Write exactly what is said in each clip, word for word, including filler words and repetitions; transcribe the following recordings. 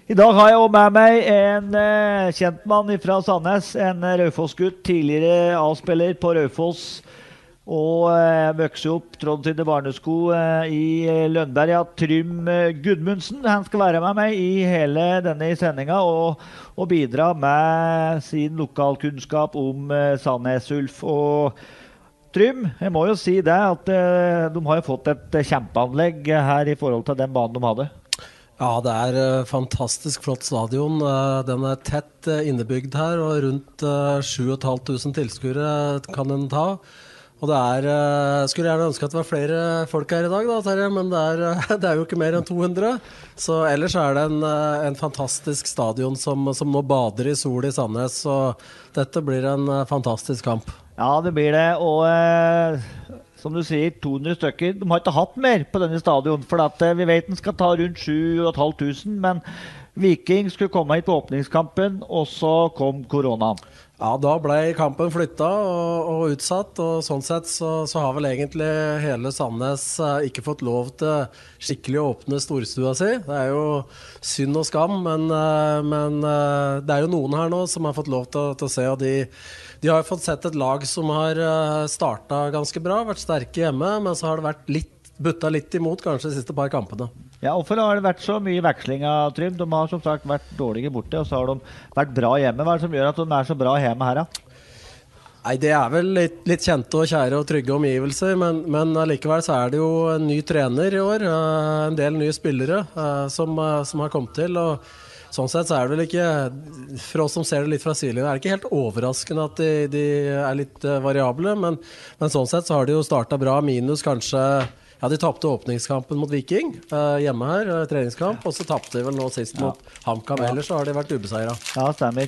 I dag har jeg også med meg en eh, kjentmann fra Sandnes, en eh, Raufoss-gutt, tidligere A-spiller på Raufoss, og eh, vokste opp trådt til det barnesko eh, i eh, Lønberg. Ja, Trym eh, Gudmundsen, han skal være med meg i hele denne sendinga og, og bidra med sin lokalkunnskap om eh, Sandnes Ulf. Og Trym, jeg må jo si det at eh, de har jo fått et eh, kjempeanlegg her i forhold til den banen de hadde. Ja, det er uh, fantastisk flott stadion. Uh, den er tett uh, innebygd her, og rundt uh, sju og et halvt tusen tilskuere kan den ta. Og det er, uh, skulle gjerne ønske at det var flere folk her i dag, da, Terje, men det er, uh, det er jo ikke mer enn to hundre. Så ellers er det en, uh, en fantastisk stadion som, som nå bader i sol i Sandnes, så dette blir en uh, fantastisk kamp. Ja, det blir det, og uh, som du sier, to hundre stykker. De har ikke hatt mer på denne stadion, for at, uh, vi vet den skal ta rundt sju og et halvt tusen, men Viking skulle komme hit på åpningskampen, og så kom koronaen. Ja, da ble kampen flyttet og, og utsatt, og sånn sett så, så har vel egentlig hele Sandnes eh, ikke fått lov til skikkelig å åpne storstua si. Det er jo synd og skam, men, eh, men eh, det er jo noen her nå som har fått lov til, til å se, og de, de har jo fått sett et lag som har eh, startet ganske bra, vært sterke hjemme, men så har det vært litt, butta litt imot kanskje de siste par kampene. Ja, hvorfor har det vært så mye veksling av Trym? De har som sagt vært dårlige borte, og så har de vært bra hjemme. Hva er det som gjør at de er så bra hjemme her, da? Nei, det er vel litt, litt kjente og kjære og trygge omgivelser, men, men likevel så er det jo en ny trener i år, uh, en del nye spillere uh, som, uh, som har kommet til, og sånn sett så er det vel ikke, for oss som ser det litt fra sidelinjen, er det ikke helt overraskende at de, de er litt uh, variable, men, men sånn sett så har de jo startet bra, minus kanskje. Ja, de tappte åpningskampen mot Viking uh, hjemme her, uh, treningskamp, og så tappte de vel nå sist ja. mot HamKam, ja. Ellers så har de vært ubeseiret. Ja, stemmer.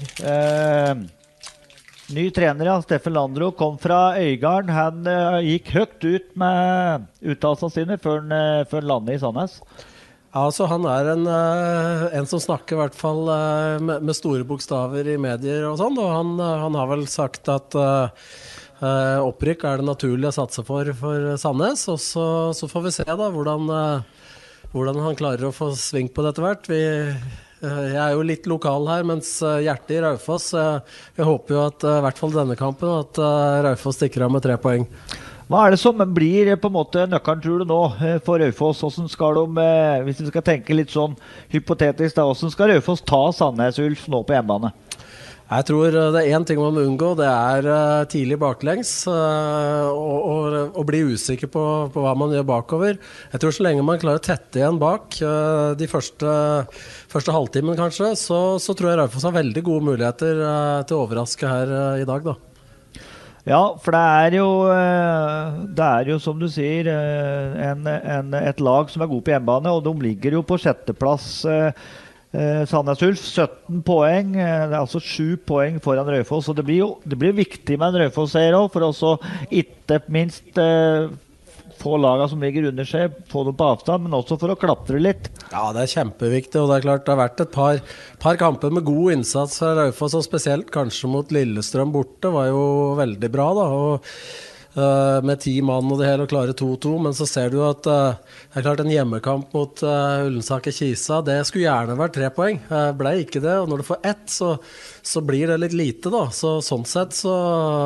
Uh, ny trener, ja, Steffen Landro, kom fra Øygarden. Han uh, gikk høyt ut med uttalelsene sine før han, uh, før han landet i Sandnes. Ja, så han er en, uh, en som snakker i hvert fall uh, med, med store bokstaver i medier og sånn, og han, uh, han har vel sagt at uh, Uh, opprykk er det naturlig å satse for for Sandnes, og så, så får vi se da hvordan, uh, hvordan han klarer å få sving på dette hvert. Vi, uh, jeg er jo litt lokal her, mens uh, hjertet i Raufoss, uh, jeg håper jo at uh, i hvert fall denne kampen, at uh, Raufoss stikker av med tre poeng. Hva er det som blir på en måte nøkkelen, tror du nå, for Raufoss? Hvordan skal de, uh, hvis vi skal tenke litt sånn hypotetisk da, hvordan skal Raufoss ta Sandnes Ulf nå på hjemmebane? Jeg tror det er en ting man må unngå, det er uh, tidlig baklengs uh, og, og, og bli usikker på, på hva man gjør bakover. Jeg tror så lenge man klarer å tette igjen bak uh, de første, første halvtimen kanskje, så, så tror jeg Raufoss har veldig gode muligheter uh, til å overraske her uh, i dag da. Ja, for det er jo, uh, det er jo som du sier, uh, en, en, et lag som er god på hjemmebane, og de ligger jo på sjetteplass. Uh, Eh, Sandnes Ulf, sytten poeng, eh, det er altså sju poeng foran Raufoss, og det blir jo det blir viktig med en Raufoss-seier også, for også ikke minst eh, få laga som ligger under seg, få dem på avstand, men også for å klatre litt. Ja, det er kjempeviktig, og det er klart det har vært et par, par kamper med god innsats fra Raufoss, og spesielt kanskje mot Lillestrøm borte, var jo veldig bra da, og Uh, med ti mann og det hele og klare to to, men så ser du at uh, det er klart en hjemmekamp mot uh, Ullensaker-Kisa, det skulle gjerne vært tre poeng, uh, ble ikke det, og når du får ett så, så blir det litt lite da, så sånn sett så,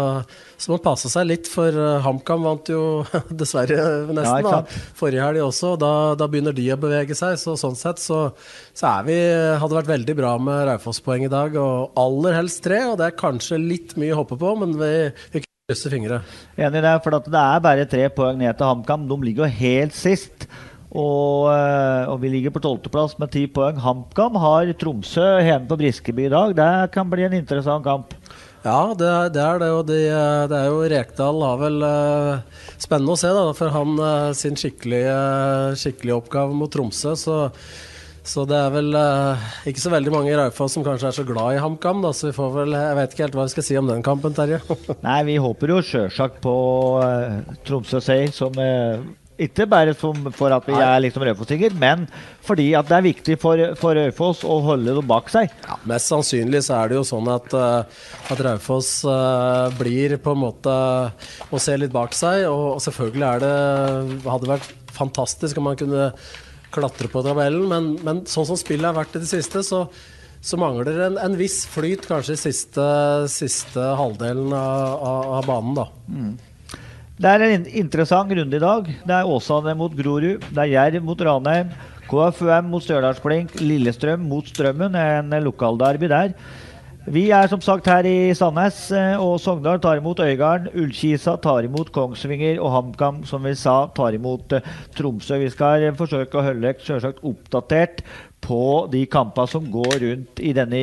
så må man passe seg litt, for uh, HamKam vant jo dessverre nesten ja, da, forrige helg også, da, da begynner de å bevege seg, så sånn sett så, så er vi, hadde vært veldig bra med Raufoss-poeng i dag, og aller helst tre, og det er kanskje litt mye å hoppe på, men vi, vi fingre. Enig i det, for det er bare tre poeng ned til HamKam. De ligger jo helt sist, og, og vi ligger på tolvte plass med ti poeng. HamKam har Tromsø hjemme på Briskeby i dag. Det kan bli en interessant kamp. Ja, det er det, er det og de, det er jo Rekdal har vel uh, spennende å se da, for han uh, sin skikkelige, uh, skikkelige oppgave mot Tromsø, så Så det er vel uh, ikke så veldig mange i Raufoss som kanskje er så glad i HamKam, da, så vi får vel, jeg vet ikke helt hva vi skal si om den kampen, Terje. Nei, vi håper jo selvsagt på uh, Tromsø-seier, som uh, ikke bare som, for at vi Nei. er liksom Raufossinger, men fordi at det er viktig for, for Raufoss å holde dem bak seg. Ja, mest sannsynlig så er det jo sånn at, uh, at Raufoss uh, blir på en måte å se litt bak seg, og, og selvfølgelig er det, hadde vært fantastisk om man kunne klatre på tabellen, men, men sånn som spillet har vært i det siste, så, så mangler det en, en viss flyt kanskje i siste, siste halvdelen av, av, av banen da. Mm. Det er en interessant runde i dag. Det er Åsane mot Grorud, det er Jerv mot Ranheim, K F U M mot Stjørdalsblink, Lillestrøm mot Strømmen, en lokalderby der. Vi er som sagt her i Sandnes, og Sogndal tar imot Øygarden, Ullkisa tar imot Kongsvinger, og HamKam, som vi sa, tar imot uh, Tromsø. Vi skal forsøke å holde dere selvsagt oppdatert på de kampene som går rundt i denne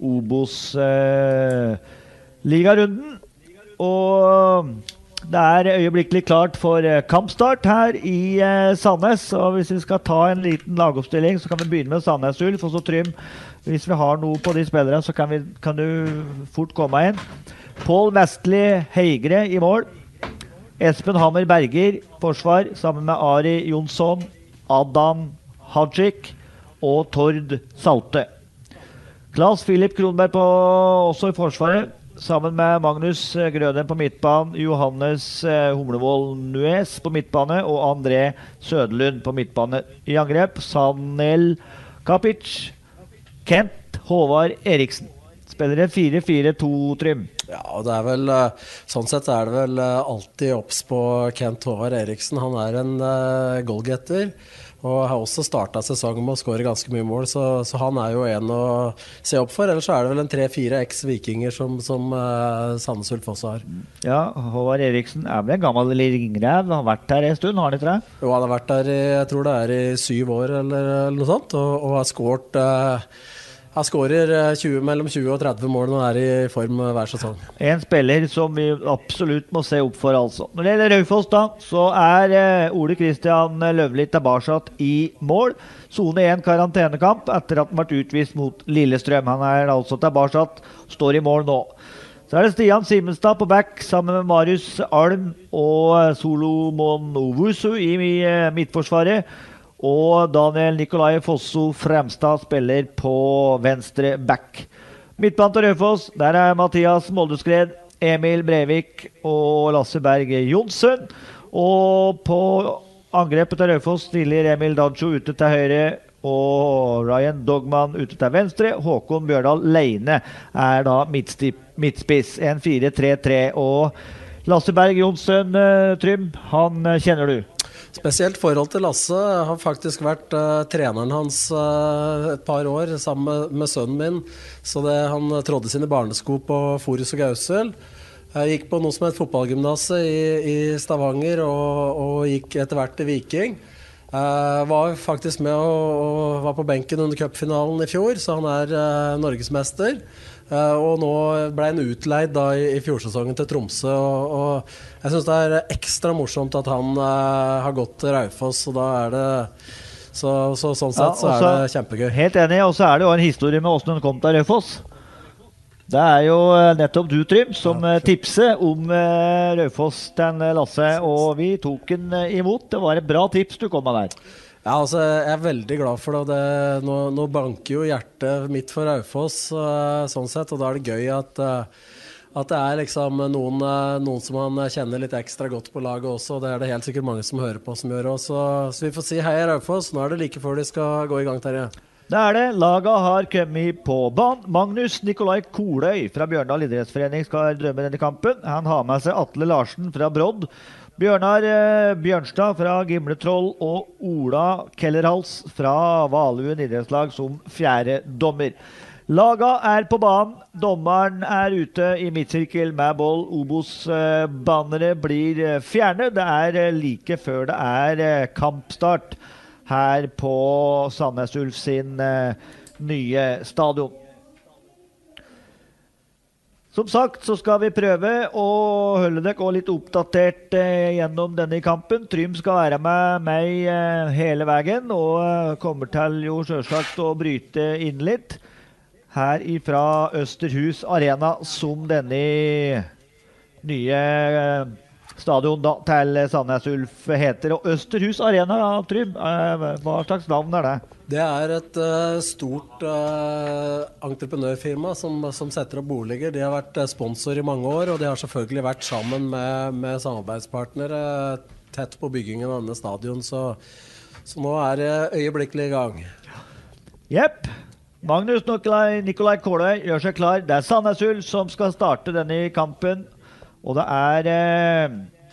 Obos-ligarunden. Uh, og det er øyeblikkelig klart for uh, kampstart her i uh, Sandnes, og hvis vi skal ta en liten lagoppstilling, så kan vi begynne med Sandnes Ulf, og så Trym. Hvis vi har noe på de spillere, så kan, vi, kan du fort komme inn. Pål Vestli Heigre i mål. Espen Hammer Berger, forsvar, sammen med Ari Jonsson, Adam Hadjik og Tord Salte. Klaus Philip Kronberg på, også i forsvaret, sammen med Magnus Grøden på midtbanen, Johannes Humlevold Nues på midtbane og André Søderlund på midtbane. I angrep, Sanel Kapic, Kent Håvard Eriksen. Spiller en fire fire to, Trym. Ja, og det er vel, sånn sett er det vel alltid opps på Kent Håvard Eriksen. Han er en uh, goalgetter, og har også startet sesongen med å skåre ganske mye mål, så, så han er jo en å se opp for. Ellers så er det vel en tre fire eks-vikinger som, som uh, Sandnes Ulf også har. Ja, Håvard Eriksen er vel en gammel ringrev. Han har vært der en stund, har han ikke det? Jo, han har vært der i, jeg tror det er i syv år eller, eller noe sånt, og, og har skåret... Uh, Han skårer tjue, mellom tjue og tretti mål og er i form hver sesong. En spiller som vi absolutt må se opp for, altså. Når det gjelder Raufoss, da, så er eh, Ole Kristian Løvli tilbake i mål. Zone én karantenekamp etter at han ble utvist mot Lillestrøm. Han er altså tilbake, står i mål nå. Så er det Stian Simenstad på back sammen med Marius Alm og Solomon Ovusu i, i midtforsvaret. Og Daniel Nikolai Fosso Fremstad spiller på venstre back. Midtbanen til Raufoss, der er Mathias Moldeskred, Emil Breivik og Lasse Berg Jonsson. Og på angrepet til Raufoss stiller Emil Dancho ute til høyre og Ryan Dogman ute til venstre. Håkon Bjørdal Leine er da midtspiss, en fire tre tre. Og Lasse Berg Jonsson, Trym, han kjenner du. Spesielt forhold til Lasse har faktisk vært uh, treneren hans uh, et par år sammen med, med sønnen min. Så det, han trådde sine barnesko på Forus og Gausel. Jeg gikk på noe som het fotballgymnaset i, i Stavanger og, og gikk etter hvert til Viking. Uh, var faktisk med og, og var på benken under cupfinalen i fjor, så han er uh, norgesmester. Uh, og nå ble han utleid da i, i fjorsesongen til Tromsø, og, og jeg synes det er ekstra morsomt at han uh, har gått til Raufoss, og da er det så, så sånn sett ja, så er det kjempegøy. Helt enig, og så er det jo en historie med hvordan han kom til Raufoss. Det er jo nettopp du, Trym, som ja, tipser om uh, Raufoss til Lasse, og vi tok den uh, imot. Det var et bra tips du kom med der. Ja, altså, jeg er veldig glad for det. det nå, nå banker jo hjertet mitt for Raufoss, uh, sånn sett, og da er det gøy at, uh, at det er liksom noen, uh, noen som man kjenner litt ekstra godt på laget også, og det er det helt sikkert mange som hører på som gjør også. Så vi får si hei Raufoss, nå er det like før de skal gå i gang, Terje. Det er det. Laget har kommet på banen. Magnus Nikolai Koløy fra Bjørndal idrettsforening skal drømme denne kampen. Han har med seg Atle Larsen fra Brodd, Bjørnar eh, Bjørnstad fra Gimletroll og Ola Kellerhals fra Valuen idrettslag som fjerde dommer. Laga er på banen, dommeren er ute i midtsirkel med boll, Obos-bannere blir fjerne. Det er like før det er kampstart her på Sandnes Ulf sin eh, nye stadion. Som sagt så skal vi prøve å holde dere litt oppdatert eh, gjennom denne kampen. Trym skal være med meg eh, hele veien og eh, kommer til jo selvsagt å bryte inn litt her ifra Østerhus Arena, som denne nye eh, stadion da, til Sandnes Ulf heter. Og Østerhus Arena, Trym, eh, hva slags navn er det? Det er et uh, stort uh, entreprenørfirma som, som setter opp boliger. De har vært sponsor i mange år, og de har selvfølgelig vært sammen med, med samarbeidspartnere tett på byggingen av denne stadion. Så, Så nå er det øyeblikkelig i gang. Jepp. Magnus Nikolai, Nikolai Kåløy gjør seg klar. Det er Sandnes Ulf som skal starte denne kampen. Og det er eh,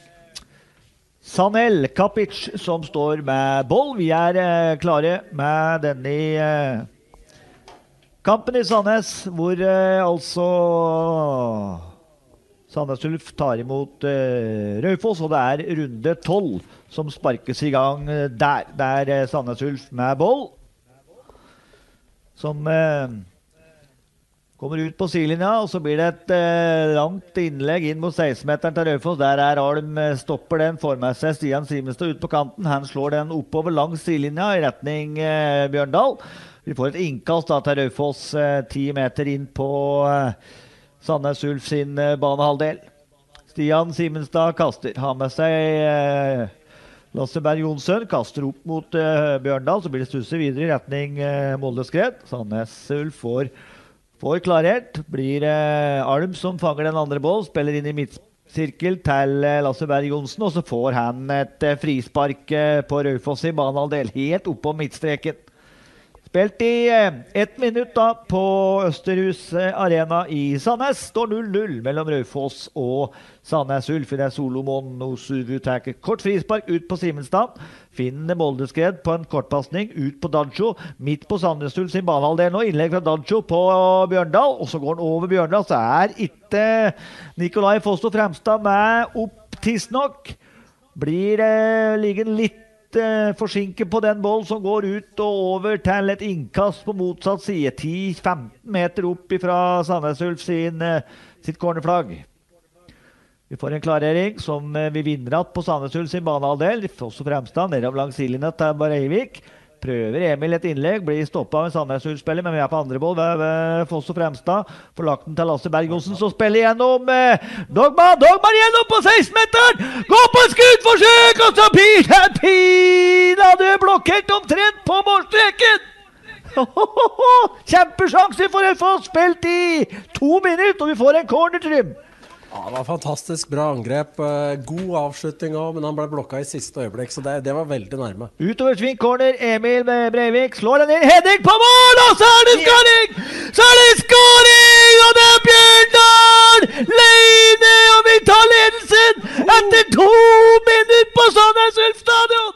Sanel Kapic som står med boll. Vi er eh, klare med denne eh, kampen i Sandnes, hvor eh, altså Sandnes Ulf tar imot eh, Raufoss, og det er runde tolv som sparkes i gang eh, der. Det er eh, Sandnes Ulf med boll, som eh, kommer ut på sidelinja, og så blir det et eh, langt innlegg inn mot seksten-meteren til Raufoss. Der er Alm, eh, stopper den, får med seg Stian Simenstad ut på kanten. Han slår den oppover langs sidelinja i retning eh, Bjørndal. Vi får et innkast da til Raufoss, eh, ti meter inn på eh, Sandnes Ulf sin eh, banehalvdel. Stian Simenstad kaster, har med seg eh, Lasse Berg Jonsson, kaster opp mot uh, Bjørndal, så blir det stusset videre i retning uh, Moldeskred. Sandnes Ulf får, får klarert. Blir uh, Alm som fanger den andre boll, spiller inn i midtsirkel til uh, Lasse Berg Jonsson, og så får han et uh, frispark uh, på Raufoss i banehalvdel, helt opp på midtstreken. Spilt i uh, ett minutt da på Østerhus uh, Arena i Sandnes. Står null null mellom Raufoss og Sandnes Ulf. Det er Solomon Osuvu tar kort frispark ut på Simenstad. Finner Moldeskred på en kortpassning ut på Dancho. Midt på Sandnes Ulf sin banehalvdel nå. Innlegg fra Dancho på Bjørndal. Og så går han over Bjørndal. Så er ikke Nikolai Fosso Fremstad med opp tidsnok. Blir eh, liggen litt forsinket på den boll som går ut og over til et innkast på motsatt side. ti til femten meter opp fra Sandnes Ulf sin, sitt cornerflagg. Vi får en klarering som vi vinner at på Sandnes Ulf sin banehalvdel. Fosso Fremstad nedover langs sidelinja til Breivik. Prøver Emil et innlegg, blir stoppet av en Sandnes Ulf-spiller, men vi er på andre boll ved, ved Fosso Fremstad. Får lagt den til Lasse Berg Johnsen, så spiller gjennom eh, Dogma, Dogma gjennom på seksten-meteren! Gå på et skuddforsøk, og så Pina, Pina, du er blokkert omtrent på målstreken! Kjempesjanse for Raufoss, spilt i to minutter, og vi får en corner-trym. Ja, det var fantastisk bra angrep. God avslutning også, men han ble blokka i siste øyeblikk, så det, det var veldig nærme. Utover sving corner, Emil Breivik slår den inn, heading på mål, og så er det skåring! Så er det skåring, og det er Bjørndal! Leine, og vi tar ledelsen etter to minutter på Sandnes Ulf stadion!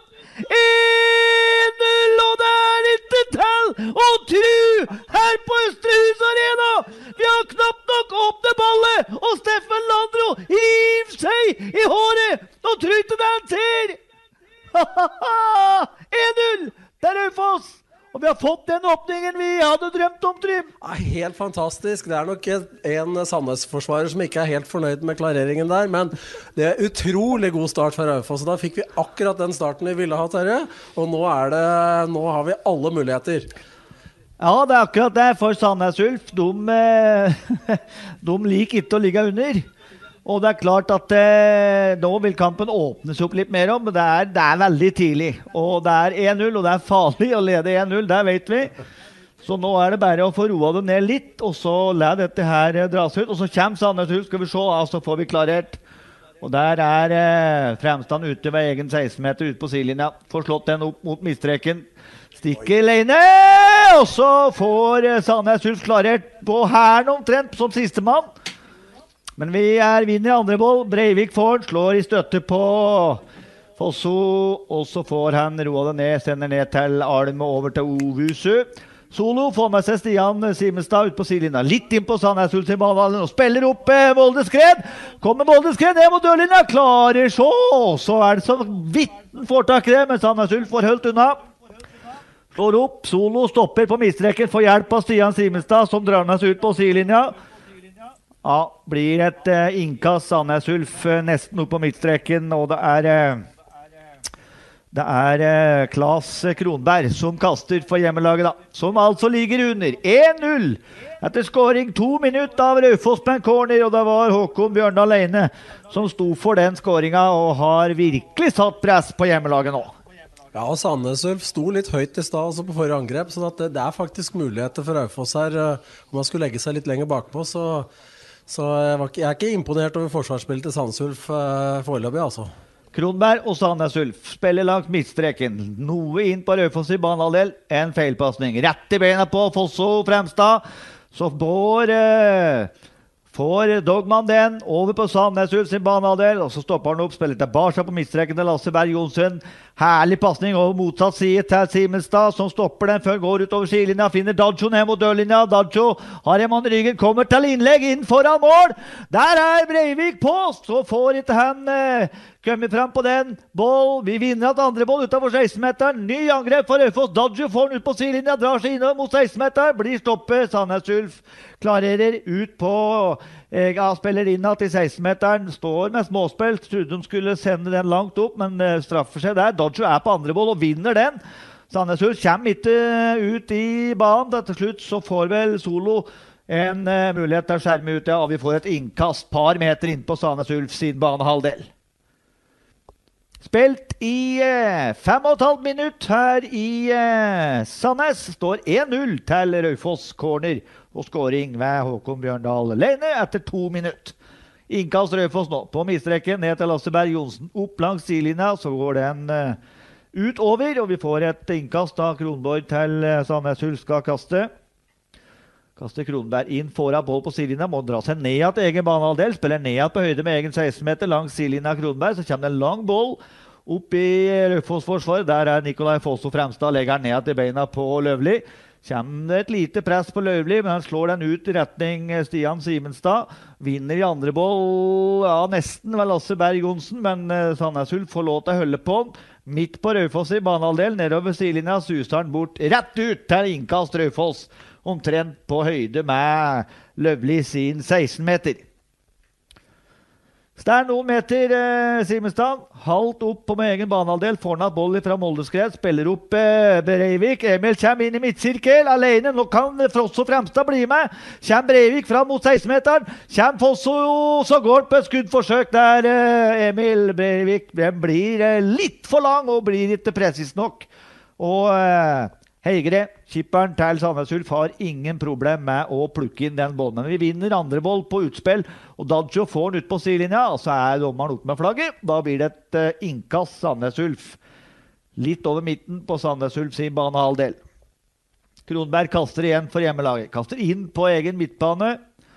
en null, og det er ikke til å tru her på Østerhus Arena. Vi har knapt nok åpnet ballet, og Steffen Landro hiv seg i håret og tror ikke det han ser. en null, det er Raufoss. Og vi har fått den åpningen vi hadde drømt om, Trym. Ja, helt fantastisk. Det er nok en Sandnes-forsvarer som ikke er helt fornøyd med klareringen der, men det er utrolig god start for Raufoss. Så da fikk vi akkurat den starten vi ville ha, Terje. Og nå, er det, nå har vi alle muligheter. Ja, det er akkurat det for Sandnes Ulf. De, de liker ikke å ligge under. Og det er klart at eh, nå vil kampen åpnes opp litt mer om, men det er, det er veldig tidlig. Og det er en null, og det er farlig å lede en null, det vet vi. Så nå er det bare å få roa det ned litt, og så la dette her eh, dras ut. Og så kommer Sandnes Ulf, skal vi se, og så får vi klarert. Og der er eh, Fremstand ute ved egen seksten meter ute på sidelinja. Får slått den opp mot midtstreken. Stikker Leine, og så får eh, Sandnes Ulf klarert på hæren omtrent som siste mann. Men vi er vinner i andre boll. Breivik får, slår i støtte på Fosso, og så får han roa det ned, sender ned til Alm og over til Ovusu. Solo får med seg Stian Simenstad ut på sidelinja, litt inn på Sandnes Ulf i banehalvdelen, og spiller opp eh, Moldeskred. Kommer Moldeskred ned mot dørlinja, klarer så, så er det så vidt får tak i det, men Sandnes Ulf får holdt unna. Slår opp, Solo stopper på midtstreken, får hjelp av Stian Simenstad, som drar med seg ut på sidelinja. Ja, blir et uh, innkast Sandnes Ulf uh, nesten opp på midtstreken, og det er uh, det er uh, Klas Kronberg som kaster for hjemmelaget da, som altså ligger under en null etter skåring to minutter av Raufoss på en corner, og det var Håkon Bjørndal Leine som sto for den skåringa og har virkelig satt press på hjemmelaget nå. Ja, og Sandnes Ulf sto litt høyt i stad altså på forrige angrep, så det, det er faktisk muligheter for Raufoss her. Uh, om man skulle legge seg litt lenger bakpå, så Så jeg, var ikke, jeg er ikke imponert over forsvarsspillet til Sandnes Ulf uh, foreløpig, altså. Kronberg og Sandnes Ulf spiller langs midtstreken. Noe inn på Raufoss i banehalvdel. En feilpassning. Rett i bena på Fosso Fremstad. Så får, eh, får Dogman den over på Sandnes Ulf sin banehalvdel. Og så stopper han opp, spiller tilbake på midtstreken til Lasse Berg Johnsen. Herlig passning over motsatt side til Simenstad, som stopper den før han går utover skilinja. Finner Dadjo ned mot dørlinja. Dadjo har en mann i ryggen, kommer til innlegg inn foran mål. Der er Breivik på, så får ikke han eh, kommet frem på den. Boll, vi vinner et andre boll utenfor seksten-meteren. Ny angrep for Raufoss. Dadjo får den ut på sidelinja, drar seg innover mot seksten-meteren. Blir stoppet. Sandnes Ulf klarerer ut på eh, ja, spiller inn til seksten-meteren. Står med småspill. Trodde de skulle sende den langt opp, men eh, straffer seg der. Dadjo er på andre boll og vinner den. Sandnes Ulf kommer ikke ut i banen. Til slutt så får vel Solo en uh, mulighet til å skjerme ut, ja, og vi får et innkast par meter inn på Sandnes Ulf sin banehalvdel. Spilt i uh, fem og et halvt minutt her i uh, Sandnes. Står en null til Raufoss corner og scoring ved Håkon Bjørndal Leine etter to minutt. Innkast Raufoss nå på midtstreken ned til Lasse Berg Johnsen. Opp langs sidelinja, så går den uh, ut over, og vi får et innkast av Kronborg til uh, Sandnes Ulf skal kaste. Kaster Kronberg inn foran boll på sidelinja, må dra seg ned til egen banehalvdel, spiller ned på høyde med egen seksten meter langs sidelinja av Kronberg, så kommer det en lang boll opp i Raufoss forsvar. Der er Nikolai Fosso Fremstad, legger ned til beina på Løvli. Kommer et lite press på Løvli, men han slår den ut i retning Stian Simenstad. Vinner i andre boll, ja, nesten vel Lasse Berg Johnsen, men uh, Sandnes Ulf får lov til å holde på. Midt på Raufoss i banehalvdel, nedover sidelinja, suser han bort rett ut til innkast Raufoss. Omtrent på høyde med Løvli sin seksten meter. Stær noen meter, eh, Simenstad. Halvt opp på med egen banehalvdel. Får han boll fra Moldeskred. Spiller opp eh, Breivik. Emil kommer inn i midtsirkel alene. Nå kan Fosso Fremstad bli med. Kommer Breivik fram mot seksten meteren. Kommer Fosso, så går han på et skuddforsøk der. Eh, Emil Breivik den blir eh, litt for lang og blir ikke presis nok. Og eh, Heigre, kipperen til Sandnes Ulf, har ingen problem med å plukke inn den bollen. Men vi vinner andre boll på utspill, og Dadjo får den ut på sidelinja, og så er dommeren opp med flagget. Da blir det et uh, innkast Sandnes Ulf. Litt over midten på Sandnes Ulf sin banehalvdel. Kronberg kaster igjen for hjemmelaget. Kaster inn på egen midtbane.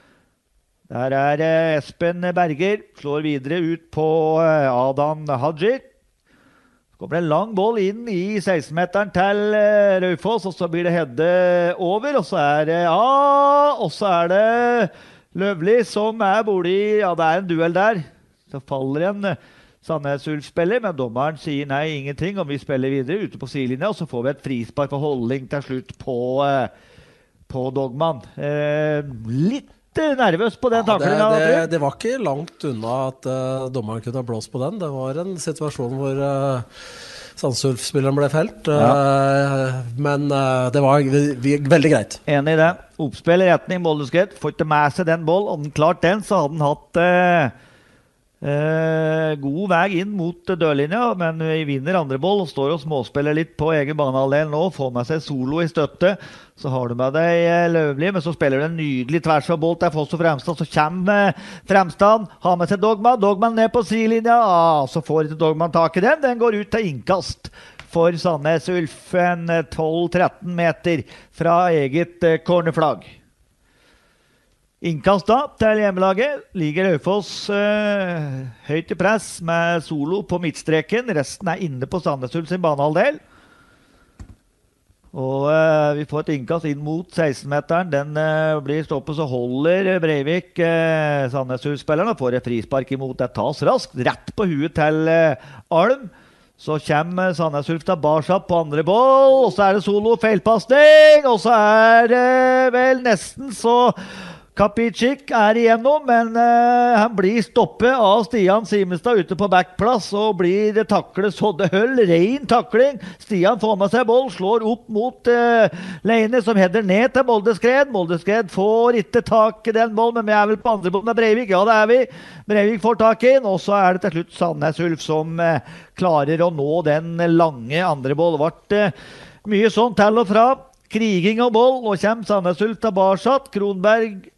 Der er uh, Espen Berger. Slår videre ut på uh, Adam Hadjir. Kommer en lang boll inn i seksten meteren til uh, Raufoss, og så blir det hedde over, og så er det, ja, og så er det Løvli som er borti, ja, det er en duell der. Så faller en uh, Sandnes Ulf-spiller, men dommeren sier nei, ingenting, og vi spiller videre ute på sidelinja, og så får vi et frispark for holdning til slutt på, uh, på Dogman. Uh, litt nervøs på den ja, taklingen. Det, det, det var ikke langt unna at uh, dommeren kunne ha blåst på den. Det var en situasjon hvor uh, Sandnes Ulf-spilleren ble felt. Uh, ja. Men uh, det var vi, vi, veldig greit. Enig i det. Oppspill i retning Moldeskred. Får ikke med seg den boll. Om den klart den, så hadde den hatt uh, uh, god vei inn mot dørlinja, men vi vinner andre boll og står og småspiller litt på egen banehalvdel nå. Får med seg Solo i støtte. Så har du med deg Løvli, men så spiller du en nydelig tvers av bolt der Fosso Fremstad. Så kommer Fremstad, har med seg Dogman. Dogman ned på sidelinja. Ah, så får ikke Dogman tak i den. Den går ut til innkast for Sandnes Ulf. En tolv tretten meter fra eget cornerflagg. Innkast da til hjemmelaget. Ligger Raufoss eh, høyt i press med Solo på midtstreken. Resten er inne på Sandnes Ulf sin banehalvdel. Og uh, vi får et innkast inn mot seksten meteren. Den uh, blir stoppet, så holder Breivik uh, Sandnes Ulf-spilleren og får et frispark imot. Det tas raskt, rett på huet til uh, Alm. Så kommer Sandnes Ulf tilbake på andre boll, og så er det Solo feilpassning, og så er det uh, vel nesten så Kapicic er igjennom, men uh, han blir stoppet av Stian Simenstad ute på backplass og blir taklet så det høll. Rein takling. Stian får med seg boll, slår opp mot uh, Leine som header ned til Moldeskred. Moldeskred får ikke tak i den bollen, men vi er vel på andre boll med Breivik. Ja, det er vi. Breivik får tak i den, og så er det til slutt Sandnes Ulf som uh, klarer å nå den lange andre boll. Det ble uh, mye sånn til og fra. Kriging og boll. Nå kommer Sandnes Ulf tilbake. Kronberg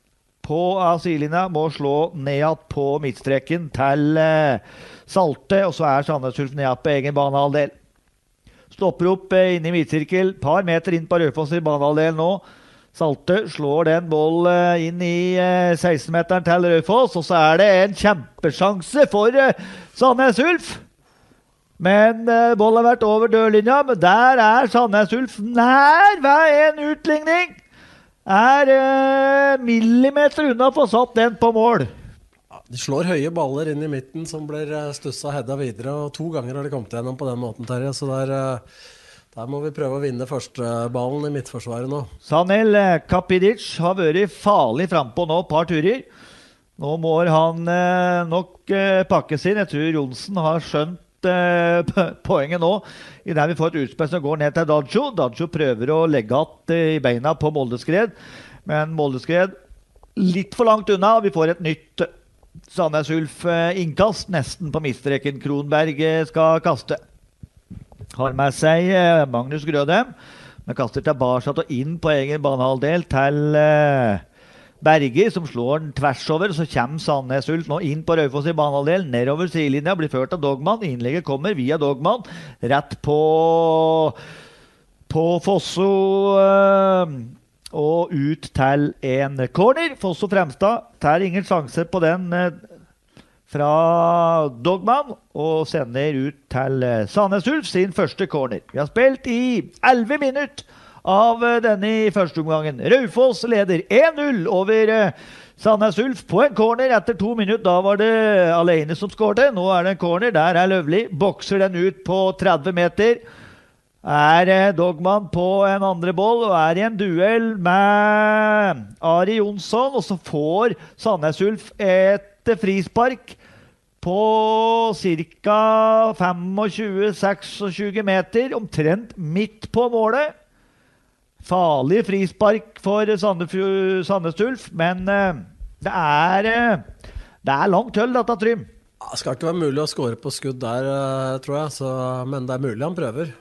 på av sidelinja, må slå ned på midtstreken til eh, Salte, og så er Sandnes Ulf ned på egen banehalvdel. Stopper opp eh, inne i midtsirkel, par meter inn på Raufoss i banehalvdel nå. Salte slår den boll eh, inn i eh, seksten-meteren til Raufoss, og så er det en kjempesjanse for eh, Sandnes Ulf. Men eh, bollen har vært over dørlinja, men der er Sandnes Ulf nær ved en utligning. Er eh, millimeter unna å få satt den på mål. Ja, de slår høye baller inn i midten som blir stusset hedda videre, og to ganger har de kommet gjennom på den måten, Terje. Så der, der må vi prøve å vinne første ballen i midtforsvaret nå. Sanel Kapidic har vært farlig frempå nå, par turer. Nå må han eh, nok eh, pakke sin. Jeg tror Jonsen har skjønt poenget nå i der vi får et utspill som går ned til Dadjo. Dadjo prøver å legge att i beina på Moldeskred, men Moldeskred litt for langt unna. Vi får et nytt Sandnes Ulf innkast nesten på midtstreken. Kronberg skal kaste. Har med seg Magnus Grødem, men kaster tilbake og inn på egen banehalvdel til Berger, som slår den tvers over, så kommer Sandnes Ulf nå inn på Raufoss i banehalvdel, nedover sidelinja, blir ført av Dogman. Innlegget kommer via Dogman, rett på på Fosso øh, og ut til en corner. Fosso Fremstad tar ingen sjanse på den øh, fra Dogman, og sender ut til øh, Sandnes Ulf sin første corner. Vi har spilt i elleve minutter av denne i første omgangen. Raufoss leder en null over uh, Sandnes Ulf på en corner etter to minutter. Da var det alene som skårte. Nå er det en corner. Der er Løvli. Bokser den ut på tretti meter. Er uh, Dogman på en andre boll og er i en duell med Ari Jonsson. Og så får Sandnes Ulf et uh, frispark på cirka tjuefem til seksogtjue meter. Omtrent midt på målet. Farlig frispark for Sandnes Ulf, men uh, det er uh, det er langt høll dette, Trym. Det skal ikke være mulig å skåre på skudd der, uh, tror jeg, så, men det er mulig han prøver.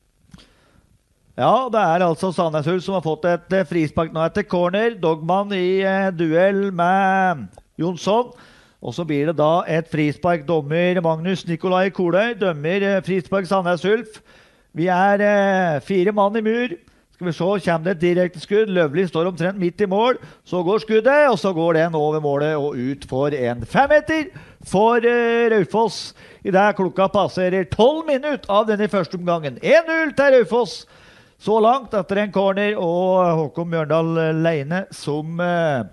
Ja, det er altså Sandnes Ulf som har fått et uh, frispark nå etter corner. Dogman i uh, duell med Jonsson. Og så blir det da et frispark. Dommer Magnus Nikolai Koløy dømmer uh, frispark Sandnes Ulf. Vi er uh, fire mann i mur. Skal vi se, kommer det et direkte skudd. Løvli står omtrent midt i mål. Så går skuddet, og så går den over målet og ut for en femmeter for uh, Raufoss. I det klokka passerer tolv minutter av denne første omgangen. en null til Raufoss. Så langt etter en corner, og Håkon Bjørndal Leine som, uh,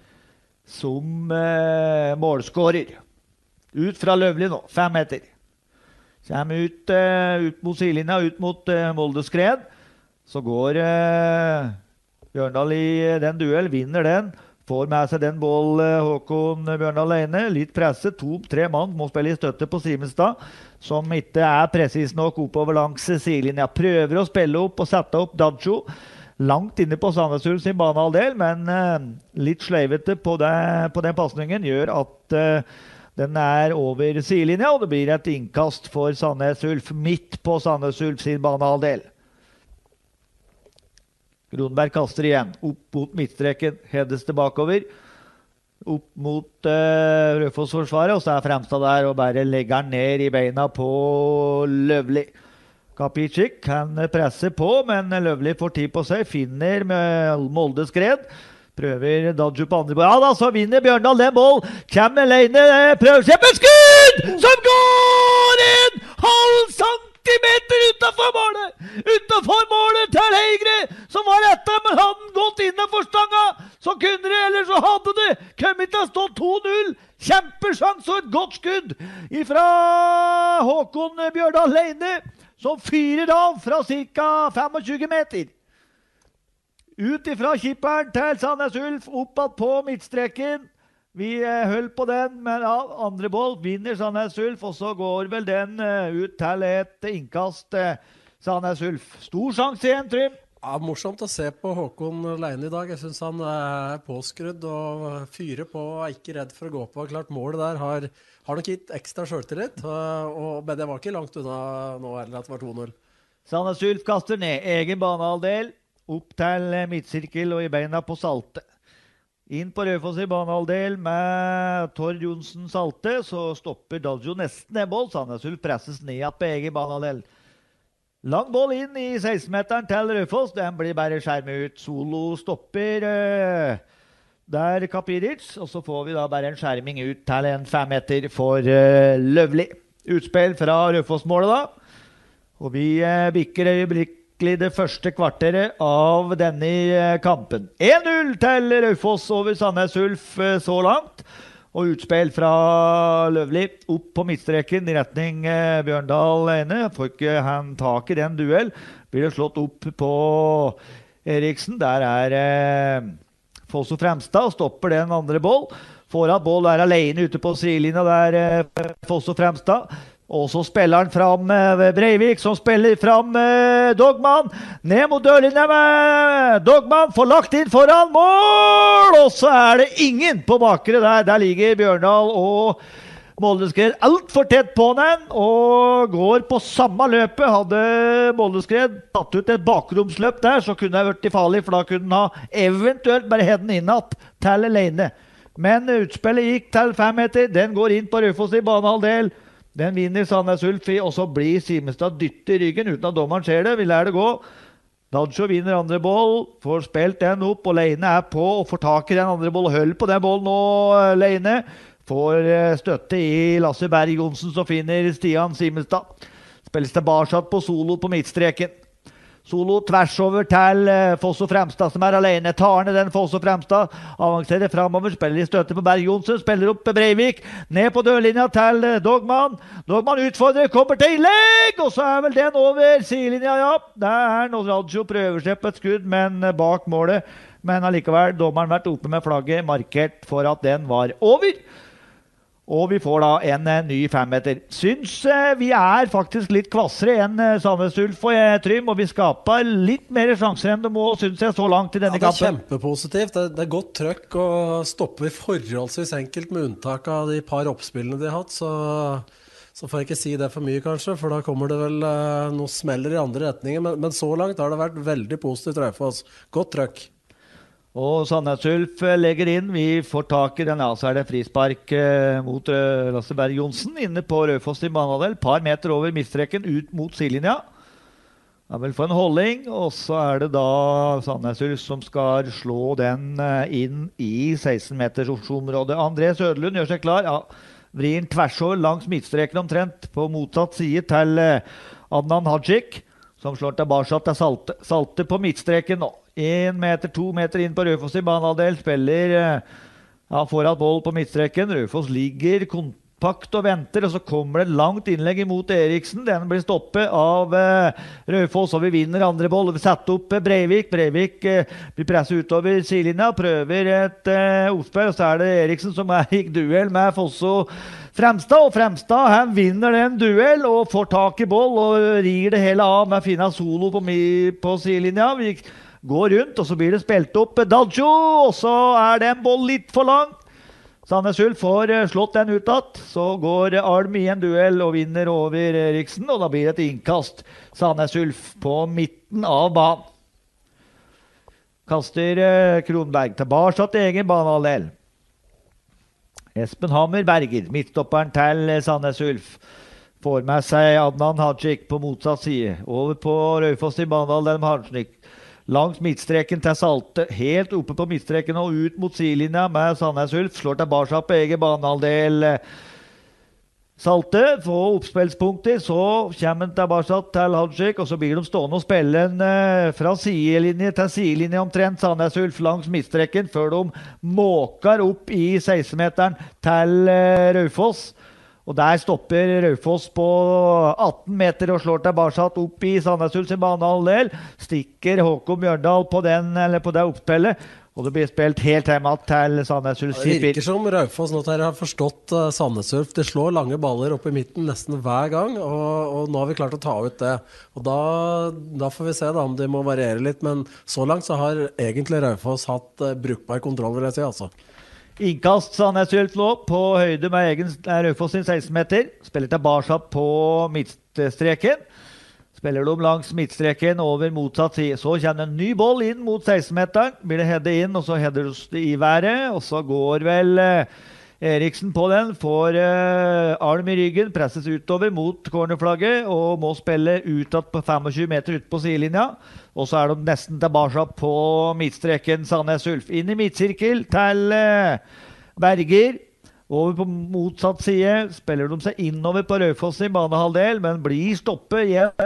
som uh, målskårer. Ut fra Løvli nå, fem meter. Kommer ut, uh, ut mot sidelinja, ut mot uh, Moldeskred. Så går eh, Bjørndal i den duell, vinner den. Får med seg den boll eh, Håkon Bjørndal alene. Litt presset, to-tre mann må spille i støtte på Simenstad, som ikke er presis nok oppover langs sidelinja. Prøver å spille opp og sette opp Dadjo langt inne på Sandnes Ulf sin banehalvdel, men eh, litt sleivete på, det, på den passningen gjør at eh, den er over sidelinja, og det blir et innkast for Sandnes Ulf midt på Sandnes Ulf sin banehalvdel. Kronberg kaster igjen, opp mot midtstreken, hedes det bakover, opp mot uh, Raufoss-forsvaret, og så er Fremstad der og bare legger den ned i beina på Løvli. Kapicic kan presse på, men Løvli får tid på seg, finner med Moldeskred, prøver Dadju på andre boll. Ja da, så vinner Bjørndal den boll, kommer Leine, prøver kjempeskudd, som går en halv centimeter utenfor målet, utenfor målet til Heigre, som var etter, men hadde gått innenfor stanga, så kunne det, eller så hadde det kommet til å stå to null. Kjempesjans og et godt skudd fra Håkon Bjørndal Leine, som fyrer av fra cirka tjuefem meter. Ut ifra kipperen til Sandnes Ulf, oppad på midtstreken. Vi høll på den, men ja, andre boll vinner Sandnes Ulf, og så går vel den uh, ut til et innkast uh, Sandnes Ulf. Stor sjanse igjen, Trym. Ja, morsomt å se på Håkon Leine i dag. Jeg synes han er påskrudd og fyrer på og er ikke redd for å gå på. Klart målet der har, har nok gitt ekstra selvtillit, og, og, men det var ikke langt unna nå heller at det var to null. Sandnes Ulf kaster ned egen banehalvdel, opp til midtsirkel og i beina på Salte. Inn på Raufoss i banehalvdel med Tord Johnsen Salte, så stopper Daljo nesten en boll. Sandnes Ulf presses ned på egen banehalvdel. Lang boll inn i seksten-meteren til Raufoss. Den blir bare skjermet ut. Solo stopper uh, der Kapiric, og så får vi da bare en skjerming ut til en femmeter for uh, Løvli. Utspill fra Raufoss-målet da. Og vi uh, bikker øyeblikk det første kvarteret av denne kampen. en null til Raufoss over Sandnes Ulf så langt. Og utspill fra Løvli opp på midtstreken i retning Bjørndal ene. Får ikke han tak i den duell. Blir det slått opp på Eriksen. Der er eh, Fosso Fremstad og stopper den andre boll. Får at boll er alene ute på sidelinja der eh, Fosso Fremstad. Og så spiller han fram eh, Breivik, som spiller fram eh, Dogman. Ned mot dørlinja med Dogman, får lagt inn foran mål! Og så er det ingen på bakre der. Der ligger Bjørndal og Moldeskred alt for tett på den, og går på samme løpet. Hadde Moldeskred tatt ut et bakromsløp der, så kunne det vært farlig, for da kunne han ha eventuelt bare heden innatt til alene. Men utspillet gikk til fem meter. Den går inn på Raufoss i banehalvdel. Den vinner Sandnes Ulf i, og så blir Simenstad dytt i ryggen uten at dommeren ser det. Vi lærer det gå. Dadsjo vinner andre boll, får spilt den opp, og Leine er på og får tak i den andre boll. Hold på den bollen nå, Leine. Får støtte i Lasse Berg Johnsen, så finner Stian Simenstad. Spilles tilbake på Solo på midtstreken. Solo tvers over til Fosso Fremstad, som er alene. Tar ned den Fosso Fremstad. Avanserer fremover, spiller i støtte på Berg Johnsen. Spiller opp Breivik. Ned på dørlinja til Dogman. Dogman utfordrer, kommer til innlegg! Og så er vel den over sidelinja, ja. Der når Radjo prøver seg på et skudd, men bak målet. Men allikevel, dommeren vært oppe med flagget, markert for at den var over. Og vi får da en uh, ny femmeter. Syns uh, vi er faktisk litt kvassere enn uh, Sandnes Ulf og uh, Trym, og vi skaper litt mer sjanser enn det må, synes jeg, så langt i denne kampen. Ja, det er kjempepositivt. Det, det er godt trøkk og stopper forholdsvis enkelt med unntak av de par oppspillene de har hatt, så, så får jeg ikke si det for mye kanskje, for da kommer det vel uh, noe smeller i andre retninger, men, men så langt har det vært veldig positivt Raufoss. Godt trøkk. Og Sandnes Ulf legger inn, vi får tak i den, ja, så er det frispark eh, mot uh, Lasse Berg Johnsen inne på Raufoss i banehalvdel, par meter over midtstreken ut mot sidelinja. Han vil få en holding, og så er det da Sandnes Ulf som skal slå den uh, inn i seksten meters området. André Søderlund gjør seg klar, ja, vrir den tvers over langs midtstreken omtrent på motsatt side til uh, Adnan Hadjik, som slår tilbake til Salte, Salte på midtstreken nå. En meter, to meter inn på Raufoss i banehalvdel, spiller ja, foran boll på midtstreken. Raufoss ligger kompakt og venter, og så kommer det langt innlegg imot Eriksen. Den blir stoppet av uh, Raufoss, og vi vinner andre boll. Vi setter opp uh, Breivik. Breivik uh, blir presset utover sidelinja, prøver et uh, oppspill, og så er det Eriksen som er i duell med Fosso Fremstad, og Fremstad han vinner den duell og får tak i boll og rir det hele av med Fina Solo på, på sidelinja. Vi går rundt, og så blir det spilt opp Dadsjo, og så er det en boll litt for langt. Sandnes Ulf får slått den utad, så går Alm i en duell og vinner over Eriksen, og da blir det et innkast. Sandnes Ulf på midten av banen. Kaster Kronberg tilbake til egen banehalvdel. Espen Hammer Berger, midtstopperen til Sandnes Ulf. Får med seg Adnan Hadjik på motsatt side. Over på Raufoss i banehalvdel med Hadjik. Langs midtstreken til Salte, helt oppe på midtstreken og ut mot sidelinja med Sandnes Ulf. Slår tilbake på egen banehalvdel. Salte får oppspillspunkter, så kommer han tilbake til Hadjik, og så blir de stående og spille en fra sidelinje til sidelinje omtrent Sandnes Ulf langs midtstreken, før de måker opp i seksten meteren til Raufoss. Og der stopper Raufoss på atten meter og slår tilbake opp i Sandnes Ulf sin banehalvdel. Stikker Håkon Bjørndal på, den, eller på det oppspillet. Og det blir spilt helt hjemme til Sandnes Ulf. Det virker som Raufoss nå har forstått uh, Sandnes Ulf. De slår lange baller opp i midten nesten hver gang, og, og nå har vi klart å ta ut det. Og da, da får vi se da om de må variere litt, men så langt så har egentlig Raufoss hatt uh, brukbar kontroll, vil jeg si, altså. Innkast Sandnes Ulf nå på høyde med egen Raufoss sin seksten meter. Spiller tilbake på midtstreken. spiller de langs midtstreken over motsatt side. Så kommer en ny boll inn mot seksten-meteren. Blir det heddet inn, og så hedder det i været. Og så går vel eh, Eriksen på den, får eh, arm i ryggen, presses utover mot cornerflagget og må spille utad på tjuefem meter ut på sidelinja. Og så er de nesten tilbake på midtstreken Sandnes Ulf. Inn i midtsirkel til eh, Berger. Over på motsatt side spiller de seg innover på Raufoss i banehalvdel, men blir stoppet igjen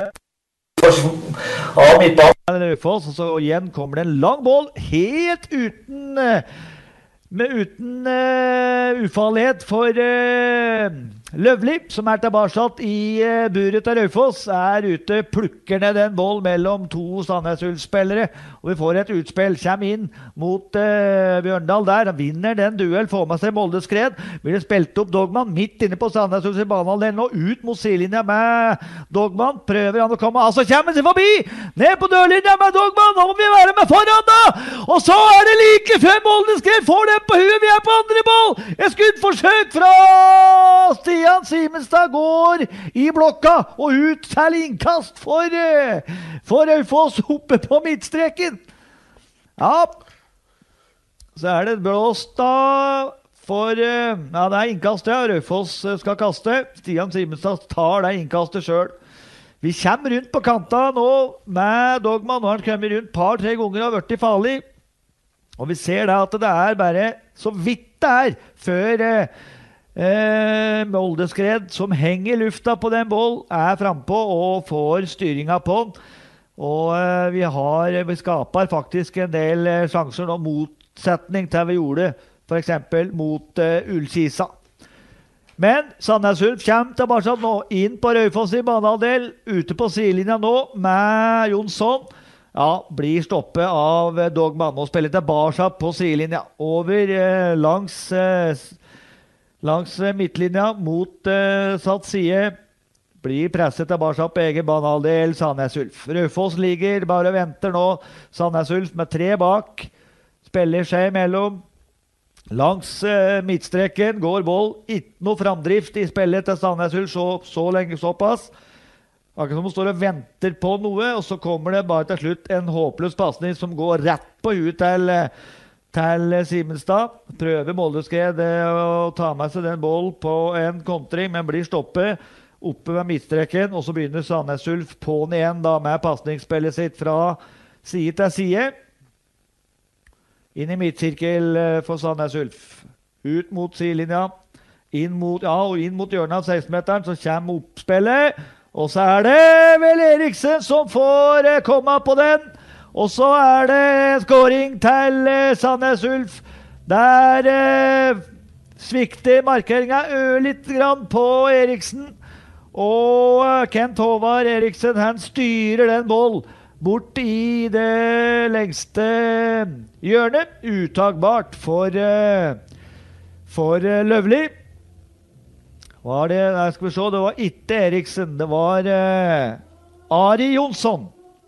av midtbanen Raufoss, og så igjen kommer det en lang boll helt uten med uten uh, ufarlighet for uh, Løvli, som er tilbake i uh, buret til Raufoss, er ute, plukker ned den boll mellom to Sandnes Ulf-spillere, og vi får et utspill, kommer inn mot uh, Bjørndal der, han vinner den duell, får med seg Moldeskred, blir det spilt opp Dogman midt inne på Sandnes Ulf i banehalvdelen, og ut mot sidelinja med Dogman, prøver han å komme, altså kommer han seg forbi, ned på dørlinja med Dogman, nå må vi være med foran da, og så er det like før Moldeskred får det på huet, vi er på andre ball, et skuddforsøk fra Stian Simenstad går i blokka og ut til innkast for, for Raufoss oppe på midtstreken. Ja, så er det blåst da for, ja det er innkast, ja, Raufoss skal kaste, Stian Simenstad tar det innkastet selv. Vi kommer rundt på kanta nå med Dogman, nå har han kommet rundt par-tre ganger og har vært i farlig. Og vi ser da at det er bare så vidt det er før eh, eh, Moldeskred som henger i lufta på den boll er frempå og får styringa på den. Og eh, vi har, vi skaper faktisk en del eh, sjanser nå, motsetning til vi gjorde for eksempel mot eh, Ullkisa. Men Sandnes Ulf kommer tilbake nå inn på Raufoss i banehalvdel, ute på sidelinja nå med Jonsson. Ja, blir stoppet av Dogman og spiller tilbake på sidelinja. Over eh, langs, eh, langs midtlinja mot eh, satt side. Blir presset tilbake på egen banehalvdel Sandnes Ulf. Raufoss ligger bare og venter nå. Sandnes Ulf med tre bak. Spiller seg imellom. Langs eh, midtstreken går boll. Ikke noe framdrift i spillet til Sandnes Ulf så, så lenge såpass. Akkurat som hun står og venter på noe, og så kommer det bare til slutt en håpløs passning som går rett på huet til, til Simenstad. Prøver Moldeskred å ta med seg den boll på en kontring, men blir stoppet oppe ved midtstreken, og så begynner Sandnes Ulf på den igjen da, med passningsspillet sitt fra side til side. Inn i midtsirkel for Sandnes Ulf. Ut mot sidelinja. Inn mot, ja, og inn mot hjørnet av seksten-meteren, så kommer oppspillet. Og så er det vel Eriksen som får eh, komme på den. Og så er det scoring til eh, Sandnes Ulf. Der eh, svikter markeringen litt grann på Eriksen. Og eh, Kent Håvard Eriksen, han styrer den boll bort i det lengste hjørnet. Uttagbart for, eh, for eh, Løvli. Var det, nei, skal vi se, det var ikke Eriksen, det var eh, Ari Jonsson.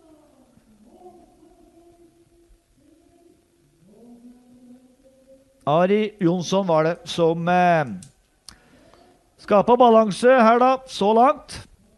Ari Jonsson var det som eh, skapet balanse her da, så langt.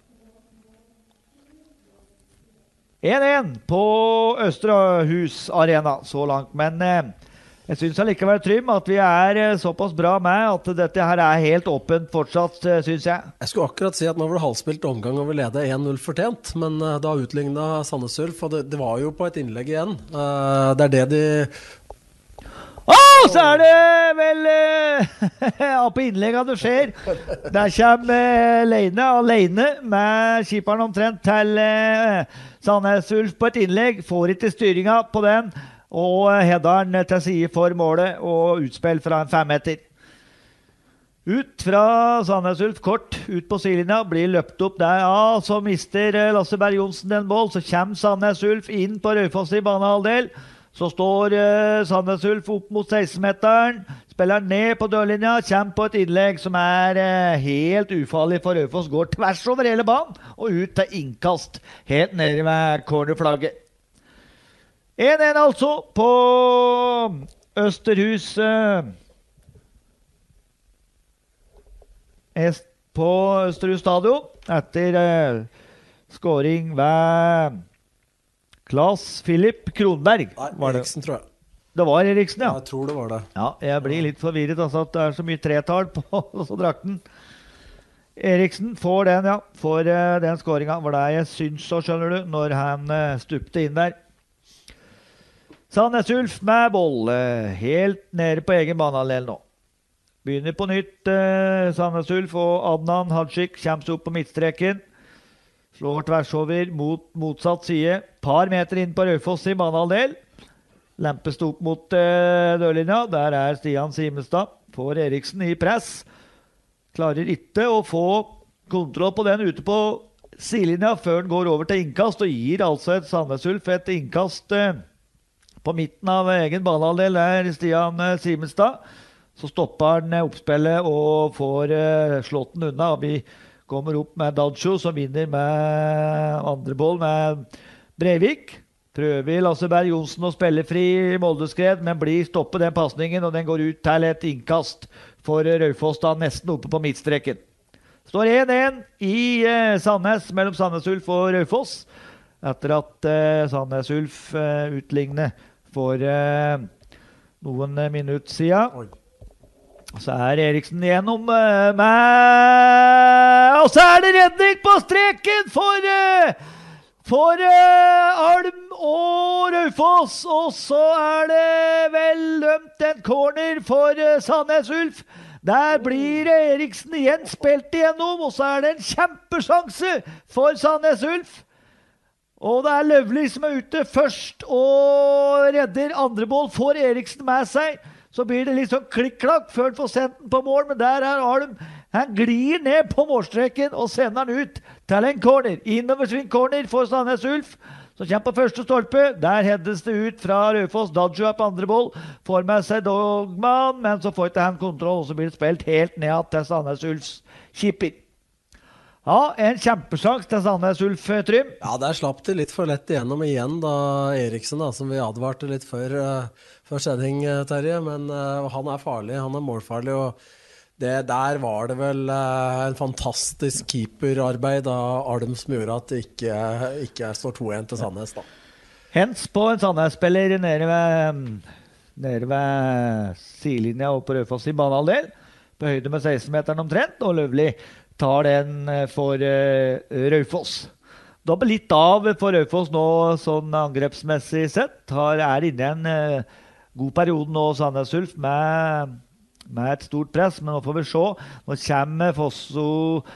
en en på Østerhus Arena, så langt, men eh, jeg synes allikevel, Trym, at vi er såpass bra med at dette her er helt åpent fortsatt, synes jeg. Jeg skulle akkurat si at nå var det halvspilt omgang og vi leder en null fortjent, men da utlignet Sandnes Ulf, og det, det var jo på et innlegg igjen. Det er det de... Åh, så er det vel ja, på innlegget det skjer. Der kommer Leine alene med skiperen omtrent til Sandnes Ulf på et innlegg, får ikke styringa på den, og hedderen til side for målet og utspill fra en femmeter. Ut fra Sandnes Ulf, kort ut på sidelinja, blir løpt opp der. Ja, så mister Lasse Berg Johnsen den boll, så kommer Sandnes Ulf inn på Raufoss i banehalvdel. Så står uh, Sandnes Ulf opp mot seksten-meteren, spiller ned på dørlinja, kommer på et innlegg som er uh, helt ufarlig for Raufoss, går tvers over hele banen og ut til innkast, helt nede med cornerflagget. en en altså på Østerhus uh, på Østerhus stadion etter uh, Skåring ved Claes Philip Kronberg. Nei, var det. Eriksen, tror jeg. Det var Eriksen, ja. Jeg tror det var det. Ja, jeg blir litt forvirret, altså at det er så mye tretall på så drakten. Eriksen får den, ja. Får uh, den skåringen. Var det jeg syns så, skjønner du, når han uh, stupte inn der. Sandnes Ulf med boll, uh, helt nede på egen banehalvdel nå. Begynner på nytt, uh, Sandnes Ulf og Adnan Hadjik kommer seg opp på midtstreken. Slår tvers over mot motsatt side. Par meter inn på Raufoss i banehalvdel. Lempes opp mot uh, dørlinja. Der er Stian Simenstad. Får Eriksen i press. Klarer ikke å få kontroll på den ute på sidelinja før den går over til innkast, og gir altså et Sandnes Ulf et innkast uh, på midten av egen banehalvdel. Der Stian uh, Simenstad. Så stopper han oppspillet og får uh, slått den unna. Vi kommer opp med Dadjo, som vinner med andre boll med Breivik. Prøver Lasse Berg Johnsen å spille fri i Moldeskred, men blir stoppet den passningen, og den går ut til et innkast for Raufoss, da nesten oppe på midtstreken. Står én én i uh, Sandnes, mellom Sandnes Ulf og Raufoss, etter at uh, Sandnes Ulf uh, utligner for uh, noen minutter siden. Oi. Så er Eriksen gjennom uh, med... Og så er det redning på streken for, uh, for uh, Alm og Raufoss. Og så er det vel dømt en corner for uh, Sandnes Ulf. Der blir Eriksen igjen spilt igjennom, og så er det en kjempesjanse for Sandnes Ulf. Og det er Løvli som er ute først og redder andre boll, får Eriksen med seg. Så blir det litt sånn klikk-klakk før han får sendt den på mål, men der er Alm. Han glir ned på målstreken og sender den ut til en corner. Innoversving corner for Sandnes Ulf, som kommer på første stolpe. Der heddes det ut fra Raufoss. Dadjo er på andre boll, får med seg Dogman, men så får ikke han kontroll, og så blir det spilt helt ned til Sandnes Ulfs kipper. Ja, en kjempesjans til Sandnes Ulf, Trym. Ja, der slapp det litt for lett igjennom igjen da, Eriksen, da, som vi advarte litt før, uh, før sending, Terje. Men uh, han er farlig, han er målfarlig, og det, der var det vel uh, en fantastisk keeperarbeid av Alm som gjorde at det ikke, ikke står to én til Sandnes, da. Hens på en Sandnes-spiller nede ved, nede ved sidelinja og på Raufoss i banehalvdel, på høyde med seksten-meteren omtrent, og Løvli tar den for uh, Raufoss. Dobbelt litt av for Raufoss nå, sånn angrepsmessig sett. Har, er inne i en uh, god periode nå, Sandnes Ulf, med, med et stort press, men nå får vi se. Nå kommer Fosso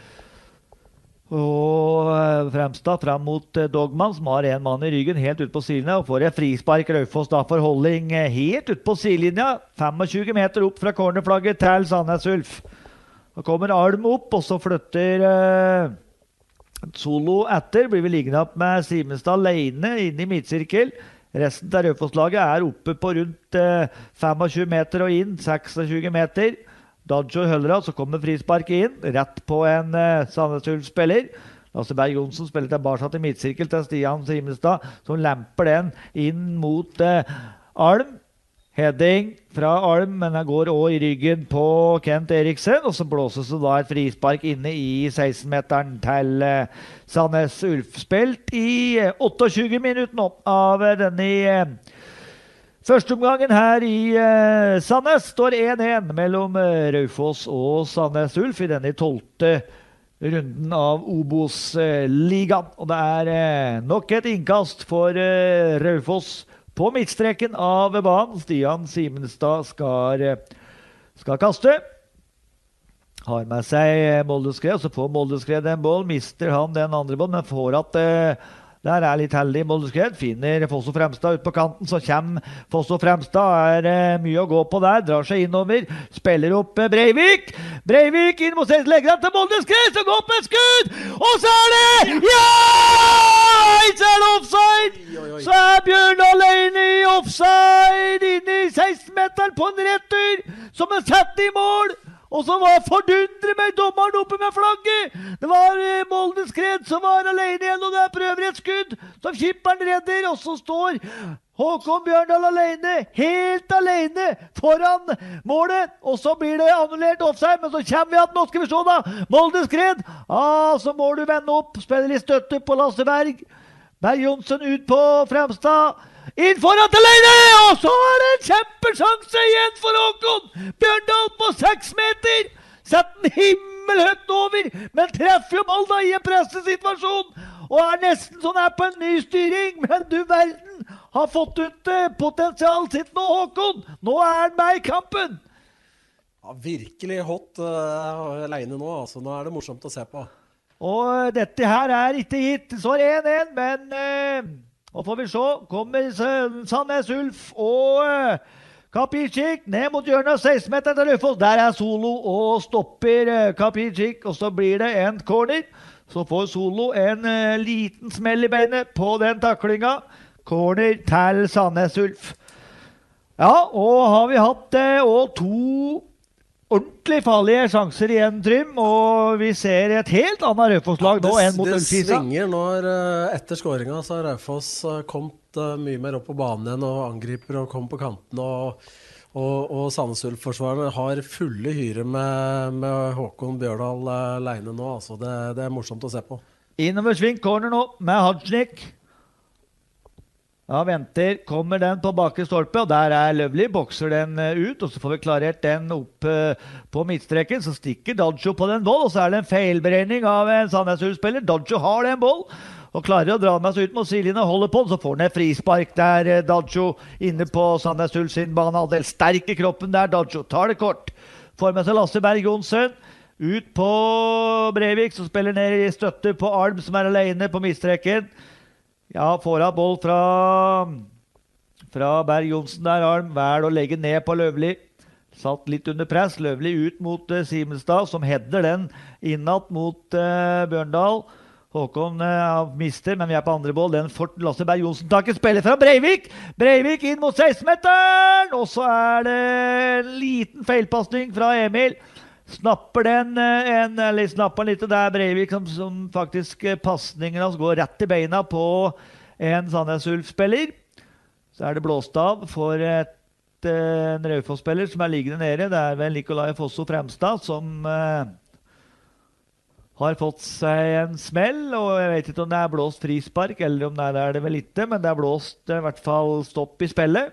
og uh, Fremstad frem mot uh, Dogman, som har en mann i ryggen helt ut på sidelinja, og får en frispark Raufoss da for holding uh, helt ut på sidelinja. tjuefem meter opp fra cornerflagget til Sandnes Ulf. Da kommer Alm opp, og så flytter uh, Solo etter. Blir vi liggende opp med Simenstad alene inn i midtsirkel. Resten av Raufoss-laget er oppe på rundt uh, tjuefem meter og inn, tjueseks meter. Dadjo holder av, så kommer frisparket inn, rett på en uh, Sandnes Ulf-spiller. Lasse Berg Johnsen spiller tilbake til midtsirkel til Stian Simenstad, som lemper den inn mot uh, Alm. Heading fra Alm, men han går også i ryggen på Kent Eriksen, og så blåses det da et frispark inne i seksten-meteren til uh, Sandnes Ulf. Spilt i uh, tjueåtte minutter nå av uh, denne uh, første omgangen her i uh, Sandnes. Står én én mellom uh, Raufoss og Sandnes Ulf i denne tolvte runden av Obos-ligaen. Uh, og det er uh, nok et innkast for uh, Raufoss på midtstreken av banen. Stian Simenstad skal, skal kaste. Har med seg Moldeskred, så får Moldeskred en boll. Mister han den andre bollen, men får at uh, der er litt heldig Moldeskred. Finner Fosso Fremstad ut på kanten, så kommer Fosso Fremstad. Er uh, mye å gå på der. Drar seg innover. Spiller opp uh, Breivik. Breivik inn mot seg. Legger han til Moldeskred, så går på et skudd! Og så er det... Ja! Så er det offside! Så er Bjørn alene i offside inne i seksten-meteren på en retur som er satt i mål, og som var fordundret med dommeren oppe med flagget. Det var eh, Moldeskred som var alene igjen, og der prøver et skudd som kipperen redder, og så står Håkon Bjørndal alene, helt alene foran målet, og så blir det annullert offside, men så kommer vi at nå skal vi se da, Molde Skred, ah, så må du vende opp, spiller litt støtte på Lasse Berg, Berg Johnsen ut på Fremstad, inn foran til Leine, og så er det en kjempesjanse igjen for Håkon Bjørndal på seks meter, sett den himmelhøyt over, men treffer jo Molde i en pressesituasjon, og er nesten sånn her på en ny styring, men du verden har fått ut uh, potensial sitt nå, Håkon. Nå er han med i kampen. Ja, virkelig hot uh, Leine nå, altså. Nå er det morsomt å se på. Og uh, dette her er ikke gitt. Så er det en en, men uh, og får vi se, kommer Sandnes Ulf og uh, Kapicic ned mot hjørnet, seksten meter til Raufoss. Der er Solo og stopper uh, Kapicic, og så blir det en corner. Så får Solo en uh, liten smell i beinet på den taklinga. Corner til Sandnes Ulf. Ja, og har vi hatt uh, og to ordentlig farlige sjanser igjen, Trym. Og vi ser et helt annet Raufoss-lag nå enn mot Ullkisa. Det svinger når uh, etter skåringa så har Raufoss uh, kommet uh, mye mer opp på banen igjen og angriper og kommer på kanten og Og, og Sandnes Ulf-forsvaret har fulle hyre med, med Håkon Bjørndal uh, Leine nå. Altså det, det er morsomt å se på. Innover sving corner nå med Hadsnik. Ja, venter. Kommer den på bakre stolpe, og der er Løvli. Bokser den uh, ut, og så får vi klarert den opp uh, på midtstreken. Så stikker Dadjo på den boll, og så er det en feilberegning av en Sandnes Ulf-spiller. Dadjo har den boll. Og klarer å dra med seg ut mot sidelinjen og holde på den, så får han et frispark der, eh, Dadjo, inne på Sandnes Ulf sin banehalvdel. Sterk i kroppen der, Dadjo. Tar det kort. Får med seg Lasse Berg Johnsen. Ut på Breivik, som spiller ned i støtte på Alm, som er alene på midtstreken. Ja, får av boll fra, fra Berg Johnsen der, Alm. Vel å legge ned på Løvli. Satt litt under press. Løvli ut mot uh, Simenstad, som header den innad mot uh, Bjørndal. Håkon uh, mister, men vi er på andre boll. Den får Lasse Berg Johnsen taket, spiller fra Breivik. Breivik inn mot seksten-meteren, og så er det en liten feilpassning fra Emil. Snapper den, uh, en, eller snapper litt, det er Breivik som, som faktisk uh, passningen hans går rett i beina på en Sandnes Ulf-spiller. Så er det blåst av for et, uh, en Raufoss-spiller som er liggende nede. Det er vel Nikolai Fosso Fremstad som... Uh, har fått seg en smell, og jeg vet ikke om det er blåst frispark, eller om det er det, er det vel ikke, men det er blåst i hvert fall stopp i spillet.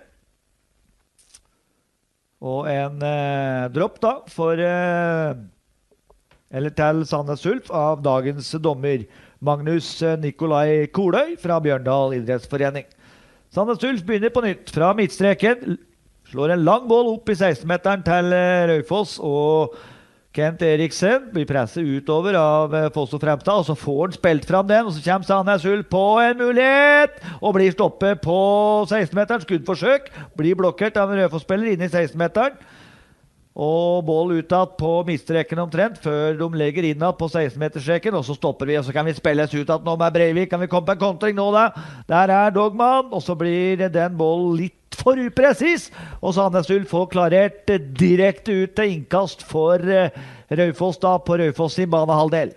Og en eh, dropp da, for, eh, eller til Sandnes Ulf, av dagens dommer, Magnus Nikolai Koløy fra Bjørndal Idrettsforening. Sandnes Ulf begynner på nytt fra midtstreken, slår en lang boll opp i seksten-meteren til eh, Raufoss, og Kent Eriksen blir presset utover av Fosso Fremstad, og så får han spilt fram den, og så kommer Sandnes Ulf på en mulighet, og blir stoppet på seksten-meteren, skuddforsøk, blir blokkert av en Raufoss-spiller inne i seksten-meteren, og boll utad på midtstreken omtrent, før de legger innad på seksten-meterstreken, og så stopper vi, og så kan vi spilles ut at nå med Breivik, kan vi komme på en kontring nå da, der er Dogman, og så blir den boll litt for upresis, og Sandnes Ulf får klarert direkte ut til innkast for uh, Raufoss da, på Raufoss sin banehalvdel.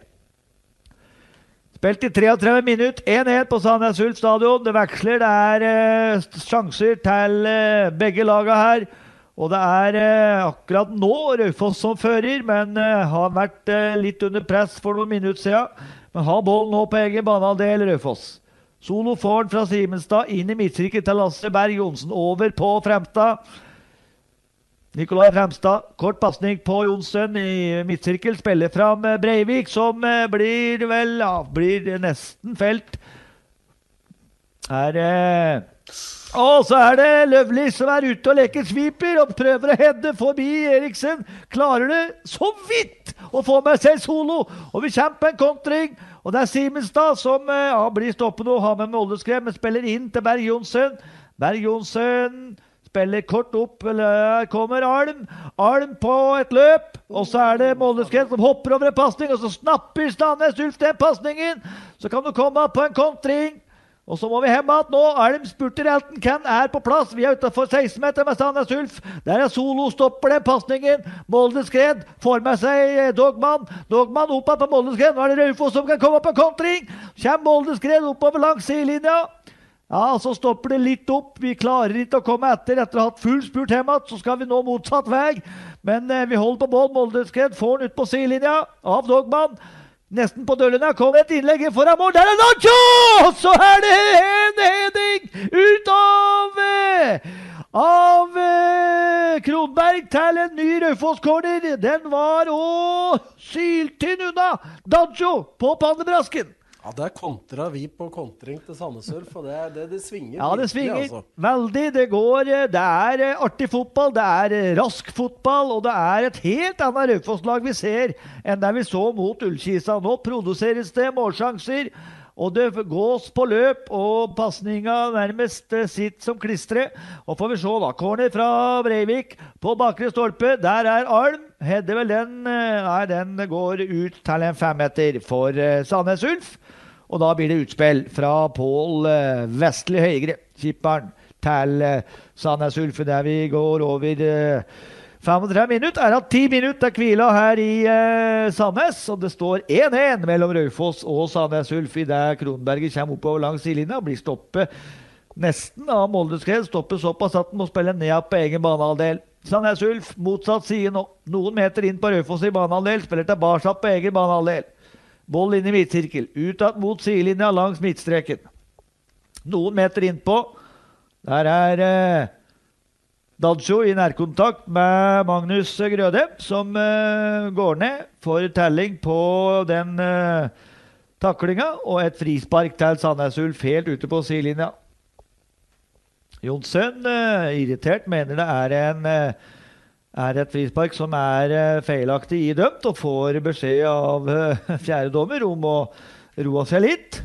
Spilt i treogtredve minutter, én én på Sandnes Ulf stadion, det veksler, det er uh, sjanser til uh, begge laga her, og det er uh, akkurat nå Raufoss som fører, men uh, har vært uh, litt under press for noen minutter siden, men har bollen nå på egen banehalvdel Raufoss. Solo får den fra Simenstad, inn i midtstrekket til Lasse Berg Johnsen, over på Fremstad. Nikolai Fremstad, kort passning på Johnsen i midtsirkel, spiller fram Breivik, som blir vel, ja, blir nesten felt. Her, eh, og så er det Løvli som er ute og leker sweeper, og prøver å hedde forbi Eriksen. Klarer det så vidt å få med seg Solo, og vi kjemper en kontring. Og det er Simenstad som ja, blir stoppet og har med Moldeskrev, men spiller inn til Berg Johnsen. Berg Johnsen spiller kort opp, eller kommer Alm. Alm på et løp, og så er det Moldeskrev som hopper over en passning, og så snapper Sandnes Ulf den passningen. Så kan du komme på en kontring. Og så må vi hjemme at nå Alm spurter Elton Ken er på plass. Vi er utenfor seksten meter med Sandnes Ulf. Der er Solo, stopper den passningen. Moldeskred får med seg Dogman. Dogman opp på Moldeskred. Nå er det Raufoss som kan komme på en kontring. Kjem Moldeskred oppover langs sidelinja. Ja, så stopper det litt opp. Vi klarer ikke å komme etter etter å ha hatt full spurt hjemme. Så skal vi nå motsatt vei. Men eh, vi holder på bål. Moldeskred får den ut på sidelinja av Dogman. Nesten på dørene kommer et innlegg foran mål. Der er Nacho! Så er det en heading ut av, eh, av eh, Kronberg til en ny Raufoss-corner. Den var å syltynn unna Nacho på pannebrasken. Ja, der kontra vi på kontring til Sandnes Ulf, og det, det, det svinger. Ja, det svinger virkelig, altså. veldig. Det går, det er artig fotball, det er rask fotball, og det er et helt annet Raufoss-lag vi ser enn det vi så mot Ullkisa. Nå produseres det målsjanser, og det gås på løp, og passninga nærmest sitt som klistre. Og får vi se da, corner fra Breivik på bakre stolpe. Der er Alm. Hedder vel den, nei, den går ut til en femmeter for Sandnes Ulf. Og da blir det utspill fra Pål Vestli Høyre, kipperen, til Sandnes Ulf, der vi går over femogtredve minutter. Er det ti minutter hvila her i Sandnes, og det står en en mellom Raufoss og Sandnes Ulf i det Kronberget kommer oppover langs sidelinja og blir stoppet nesten av Moldeskred. Stoppet såpass at den må spille ned på egen banehalvdel. Sandnes Ulf motsatt side nå. Noen meter inn på Raufoss i banehalvdel, spiller tilbake på egen banehalvdel. Boll inn i midtsirkel, utad mot sidelinja langs midtstreken. Noen meter innpå. Der er eh, Dadsjo i nærkontakt med Magnus Grøde, som eh, går ned for telling på den eh, taklinga, og et frispark til Sandnes Ulf helt ute på sidelinja. Jonsson, eh, irritert, mener det er en... Eh, er et frispark som er uh, feilaktig idømt, og får beskjed av uh, fjerde dommer om å roe seg litt.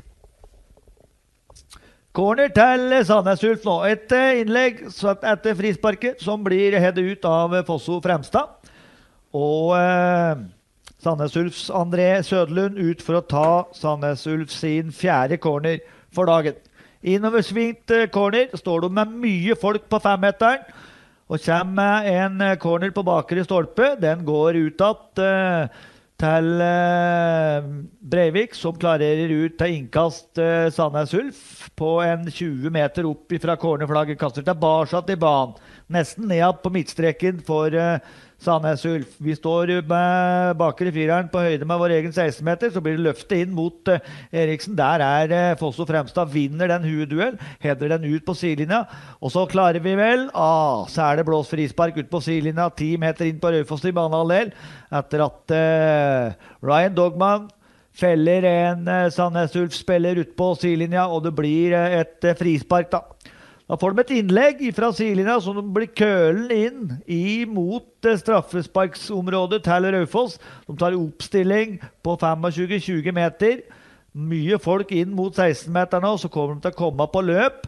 Corner til Sandnes Ulf nå. Et uh, innlegg etter frisparket som blir headet ut av uh, Fosso Fremstad. Og uh, Sandnes Ulfs André Sødlund ut for å ta Sandnes Ulf sin fjerde corner for dagen. Innoversvingt uh, corner, står de med mye folk på femmeteren. Og kommer en corner på bakre stolpe. Den går utad uh, til uh, Breivik, som klarerer ut til innkast uh, Sandnes Ulf på en tjue meter opp fra cornerflagget. Kaster tilbake til banen. Nesten ned på midtstreken for uh, Sandnes Ulf. Vi står med bakre fireren på høyde med vår egen seksten meter, så blir det løftet inn mot uh, Eriksen. Der er uh, Fosso Fremstad, vinner den hueduell, header den ut på sidelinja, og så klarer vi vel, ah, så er det blåst frispark ut på sidelinja, ti meter inn på Raufoss i banehalvdel, etter at uh, Ryan Dogman feller en uh, Sandnes Ulf spiller ut på sidelinja, og det blir uh, et uh, frispark da. Da får de et innlegg fra sidelinja, så de blir kølen inn i mot straffesparksområdet til Raufoss. De tar oppstilling på tjuefem til tjue meter. Mye folk inn mot seksten meter nå, så kommer de til å komme på løp.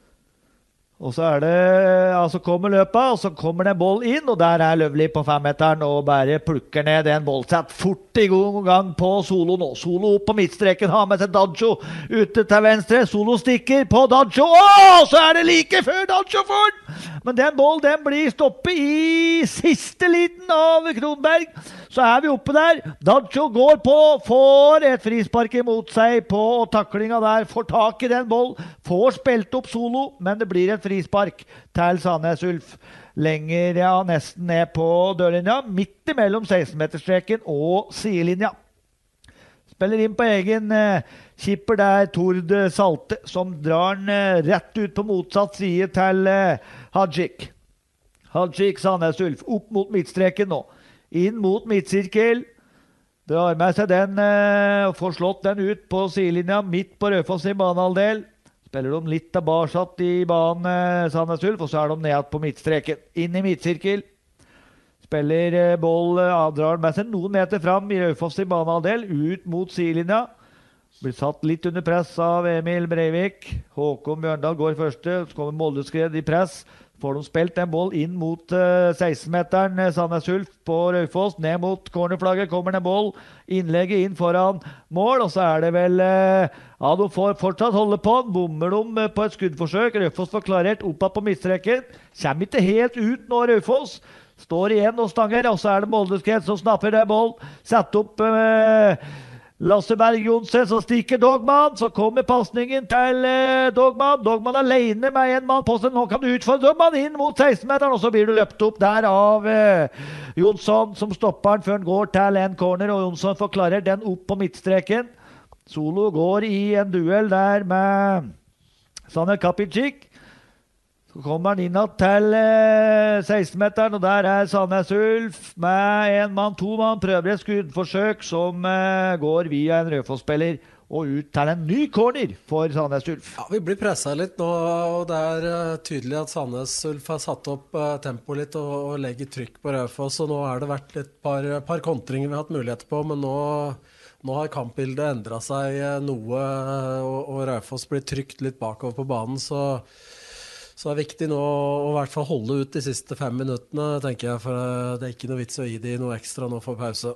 Og så er det, ja, så kommer løpet, og så kommer det en boll inn, og der er Løvli på femmeteren, og bare plukker ned en boll. Sett fort i gang på Solo nå. Solo opp på midtstreken, har med seg Dadsjo ute til venstre. Solo stikker på Dadsjo. Åh, så er det like før Dadsjo får den! Men den boll, den blir stoppet i siste liten av Kronberg. Så er vi oppe der. Dadsjo går på, får et frispark imot seg på taklinga der, får tak i den boll, får spilt opp Solo, men det blir et frispark til Sandnes Ulf. Lenger, ja, nesten ned på dørlinja, midt imellom seksten-meterstreken og sidelinja. Spiller inn på egen eh, kipper der, Tord Salte, som drar den eh, rett ut på motsatt side til eh, Hadjik. Hadjik, Sandnes Ulf, opp mot midtstreken nå. Inn mot midtsirkel. Drar med seg den eh, og får slått den ut på sidelinja, midt på Raufoss i banehalvdel. Spiller de litt tilbake i banen, eh, Sandnes Ulf, og så er de ned på midtstreken. Inn i midtsirkel. Spiller eh, boll, eh, avdrar med seg noen meter fram i Raufoss i banehalvdel, ut mot sidelinja. Blir satt litt under press av Emil Breivik. Håkon Bjørndal går første, så kommer Moldeskred i press. Får de spilt en boll inn mot uh, seksten-meteren, Sandnes Ulf på Raufoss, ned mot cornerflagget, kommer en boll, innlegget inn foran mål, og så er det vel, uh, ja, de får fortsatt holde på, bommer de på et skuddforsøk, Raufoss får klarert oppe på midtstreken, kommer ikke helt ut nå Raufoss, står igjen og stanger, og så er det Moldeskred som snapper det boll, setter opp uh, Lasse Berg Johnsen, så stikker Dogman, så kommer passningen til eh, Dogman. Dogman alene med en mann på seg. Nå kan du utfordre Dogman inn mot seksten-meteren, og så blir du løpt opp der av eh, Jonsson, som stopper den før den går til en corner, og Jonsson forklarer den opp på midtstreken. Solo går i en duell der med Sanel Kapicic. Så kommer han inn til eh, seksten-meteren, og der er Sandnes Ulf med en mann, to mann, prøver et skuddforsøk som eh, går via en Raufoss-spiller og ut til en ny corner for Sandnes Ulf. Ja, vi blir presset litt nå, og det er uh, tydelig at Sandnes Ulf har satt opp uh, tempoet litt og, og legger trykk på Raufoss, og nå har det vært et par, par kontringer vi har hatt muligheter på, men nå, nå har kampbildet endret seg uh, noe, og, og Raufoss blir trykt litt bakover på banen, så Så det er viktig nå å i hvert fall holde ut de siste fem minuttene, tenker jeg, for det er ikke noe vits å gi de noe ekstra nå for pause.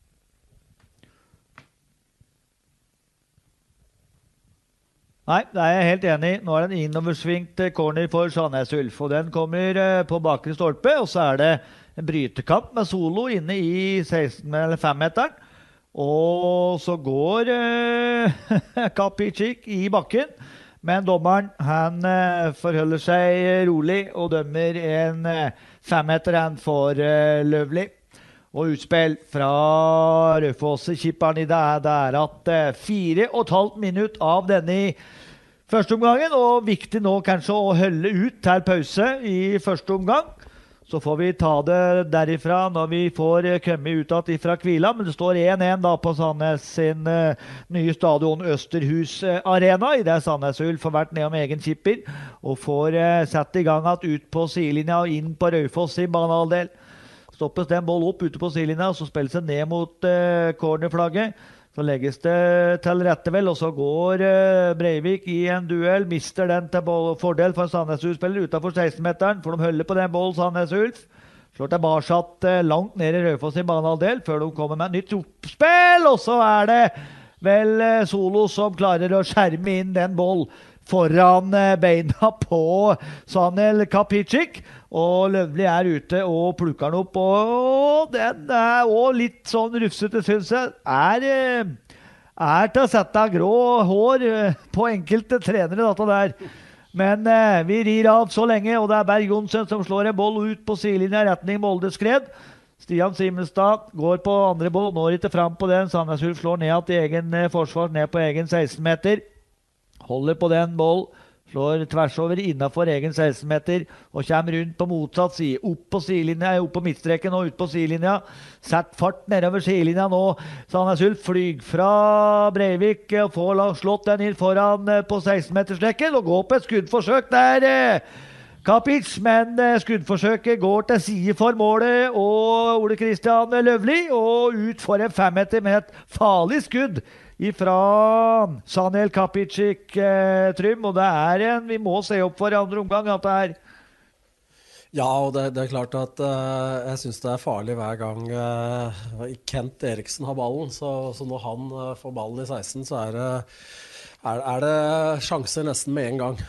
Nei, det er jeg helt enig. Nå er det en innoversvingt corner for Sandnes Ulf, og den kommer på bakre stolpe, og så er det en brytekamp med Solo inne i seksten eller fem-meteren, og så går uh, Kapicic i bakken. Men dommeren, han uh, forholder seg rolig og dømmer en uh, femmeter han for uh, Løvli. Og utspill fra Raufoss-kipperen i det er, det er at uh, fire og et halvt minutt av denne første omgangen, og viktig nå kanskje å holde ut til pause i første omgang. Så får vi ta det derifra når vi får komme ut at ifra Kvila, men det står en en da på Sandnes sin uh, nye stadion Østerhus uh, Arena, i det Sandnes Ulf har vært ned om egen kipper, og får uh, sett i gang at ut på sidelinja og inn på Raufoss sin banehalvdel. Stoppes den boll opp ute på sidelinja, og så spilles det ned mot uh, cornerflagget. Så legges det til rette vel, og så går uh, Breivik i en duell, mister den til fordel for en Sandnes Ulf-spiller utenfor seksten-meteren, for de holder på den bollen Sandnes Ulf. Slår tilbake uh, langt ned i Raufoss sin banehalvdel, før de kommer med et nytt oppspill, og så er det vel uh, Solo som klarer å skjerme inn den boll foran uh, beina på Sanel Kapicic, og Løvli er ute og plukker den opp, og den er også litt sånn rufsete, synes jeg. Er, er til å sette grå hår på enkelte trenere, dette der. Men eh, vi rir av så lenge, og det er Berg Johnsen som slår en boll ut på sidelinja i retning Molde-skred. Stian Simenstad går på andre boll, når ikke frem på den. Sandnes Ulf slår ned til egen eh, forsvar, ned på egen seksten-meter. Holder på den boll. Slår tvers over innenfor egen seksten-meter og kommer rundt på motsatt side. Opp på sidelinja, opp på midtstreken og ut på sidelinja. Sett fart nedover sidelinja nå. Sandnes Ulf flyg fra Breivik og får slått den inn foran på seksten-meterstreken og går på et skuddforsøk der. Kapic, men skuddforsøket går til side for målet, og Ole Kristian Løvli, og ut for en femmeter med et farlig skudd ifra Sanel Kapicic, eh, Trym, og det er en, vi må se opp for i andre omgang at det er. Ja, og det, det er klart at uh, jeg synes det er farlig hver gang uh, Kent Eriksen har ballen, så, så når han uh, får ballen i seksten, så er det, er, er det sjanser nesten med en gang.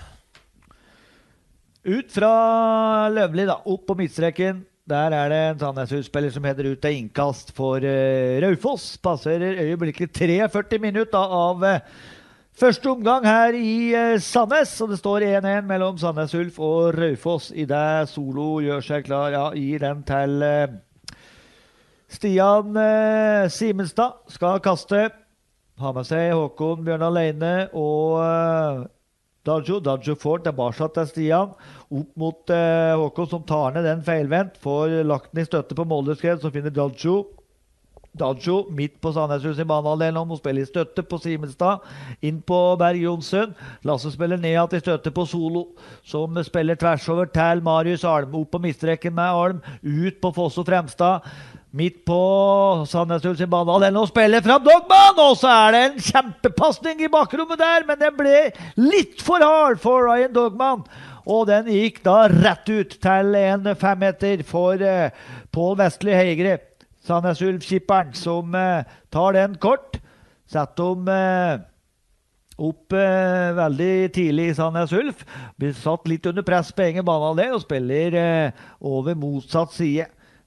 Ut fra Løvli da, opp på midtstreken. Der er det en Sandnes Ulf-spiller som header ut til innkast for uh, Raufoss. Passerer øyeblikkelig treogførti minutter av uh, første omgang her i uh, Sandnes. Og det står en en mellom Sandnes Ulf og Raufoss. I det Solo gjør seg klar, ja, gir den til uh, Stian uh, Simenstad. Skal kaste. Ha med seg Håkon Bjørn alene og uh, Daggio. Daggio får tilbake til Stian. Opp mot eh, Håkon som tar ned den feilvendt. Får lagt den i støtte på Molde-skred, så finner Daggio. Daggio midt på Sandnes Ulf i banehalvdelen om å spille i støtte på Simenstad. Inn på Berg Johnsen. Lasse spiller ned til støtte på Solo, som spiller tvers over til Marius Alm. Opp på midtstreken med Alm. Ut på Fosso Fremstad. Midt på Sandnes Ulf sin banehalvdelen og spiller fram Dogman, og så er det en kjempepasning i bakrommet der, men den ble litt for hard for Ryan Dogman. Og den gikk da rett ut til en femmeter for uh, Pål Vestli Heigre. Sandnes Ulf-kipperen som uh, tar den kort. Setter om uh, opp uh, veldig tidlig i Sandnes Ulf. Blir satt litt under press på egen banehalvdel og spiller uh, over motsatt side.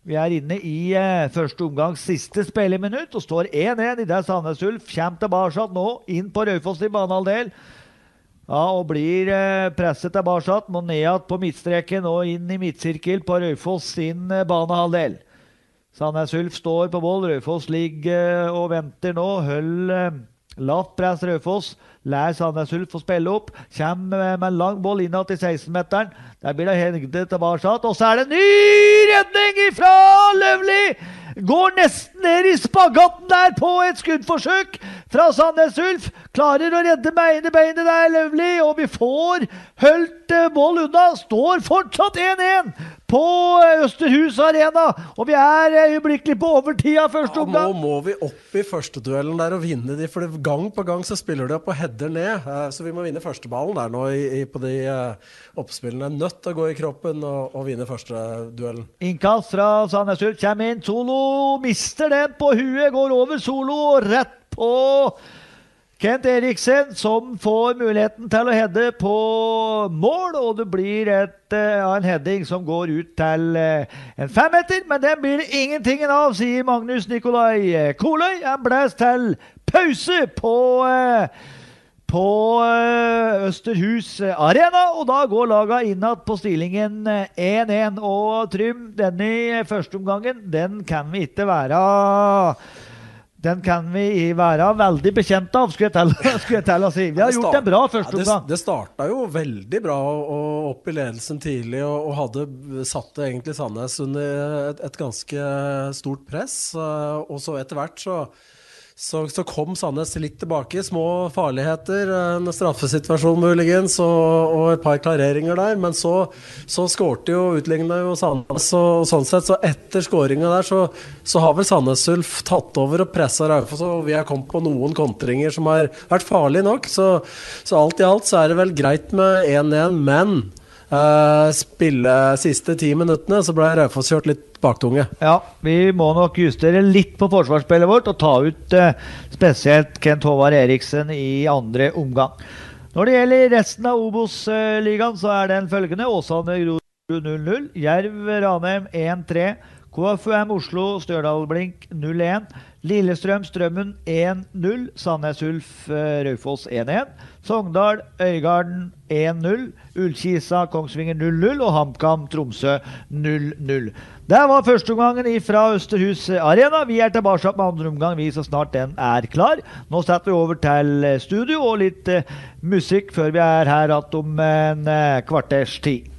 Vi er inne i eh, første omgangs siste spilleminutt og står én én i det Sandnes Ulf kommer tilbake nå inn på Raufoss i banehalvdel. Ja, og blir eh, presset tilbake, må ned på midtstreken og inn i midtsirkel på Raufoss sin eh, banehalvdel. Sandnes Ulf står på boll, Raufoss ligger eh, og venter nå, høll eh, lavt press Raufoss, lær Sandnes Ulf å spille opp, kommer med en lang boll innad til seksten-meteren, der blir det hengt tilbake, og så er det ny redning fra Løvli, går nesten ned i spagatten der på et skuddforsøk fra Sandnes Ulf, klarer å redde med ene beinet der Løvli, og vi får holdt boll unna, står fortsatt én én på Østerhus Arena, og vi er øyeblikkelig på overtida første omgang. Ja, nå må vi opp i første duellen der og vinne de, for gang på gang så spiller de opp og header ned, så vi må vinne første ballen der nå i, i, på de uh, oppspillene. Nødt til å gå i kroppen og, og vinne første duellen. Innkast fra Sandnes Ulf, kommer inn, Solo mister den på huet, går over Solo og rett på Kent Eriksen, som får muligheten til å heade på mål, og det blir et, uh, en heading som går ut til uh, en femmeter, men den blir det ingenting av, sier Magnus Nikolai Koløy. Han blæs til pause på, uh, på uh, Østerhus Arena, og da går laga innad på stillingen én én, og Trym, denne første omgangen, den kan vi ikke være... Den kan vi være veldig bekjent av, skulle jeg til, skulle jeg til å si. Vi har gjort en bra første omgang. Ja, det, det startet jo veldig bra og opp i ledelsen tidlig, og, og hadde satt egentlig Sandnes under et, et ganske stort press. Og så etter hvert så, så, så kom Sandnes litt tilbake, små farligheter, en straffesituasjon muligens, og, og et par klareringer der. Men så, så skårte jo, utlignet jo Sandnes, og sånn sett, så etter skåringen der, så, så har vel Sandnes Ulf tatt over og presset Raufoss, og vi har kommet på noen kontringer som har vært farlige nok. Så, så alt i alt så er det vel greit med én én, men uh, spille siste ti minuttene, så ble Raufoss kjørt litt baktunge. Ja, vi må nok justere litt på forsvarsspillet vårt og ta ut uh, spesielt Kent Håvard Eriksen i andre omgang. Når det gjelder resten av Obos-ligaen, så er den følgende: Åsane Grorud null null, Jerv Ranheim én tre, K F U M Oslo Stjørdal Blink null én, Lillestrøm Strømmen én null, Sandnes Ulf uh, Raufoss én én, Sogndal Øygarden én null, Ullkisa Kongsvinger null null og HamKam Tromsø null null. Det var første omgangen fra Østerhus Arena. Vi er tilbake med andre omgang, vi så snart den er klar. Nå setter vi over til studio og litt uh, musikk før vi er her om en uh, kvarters tid.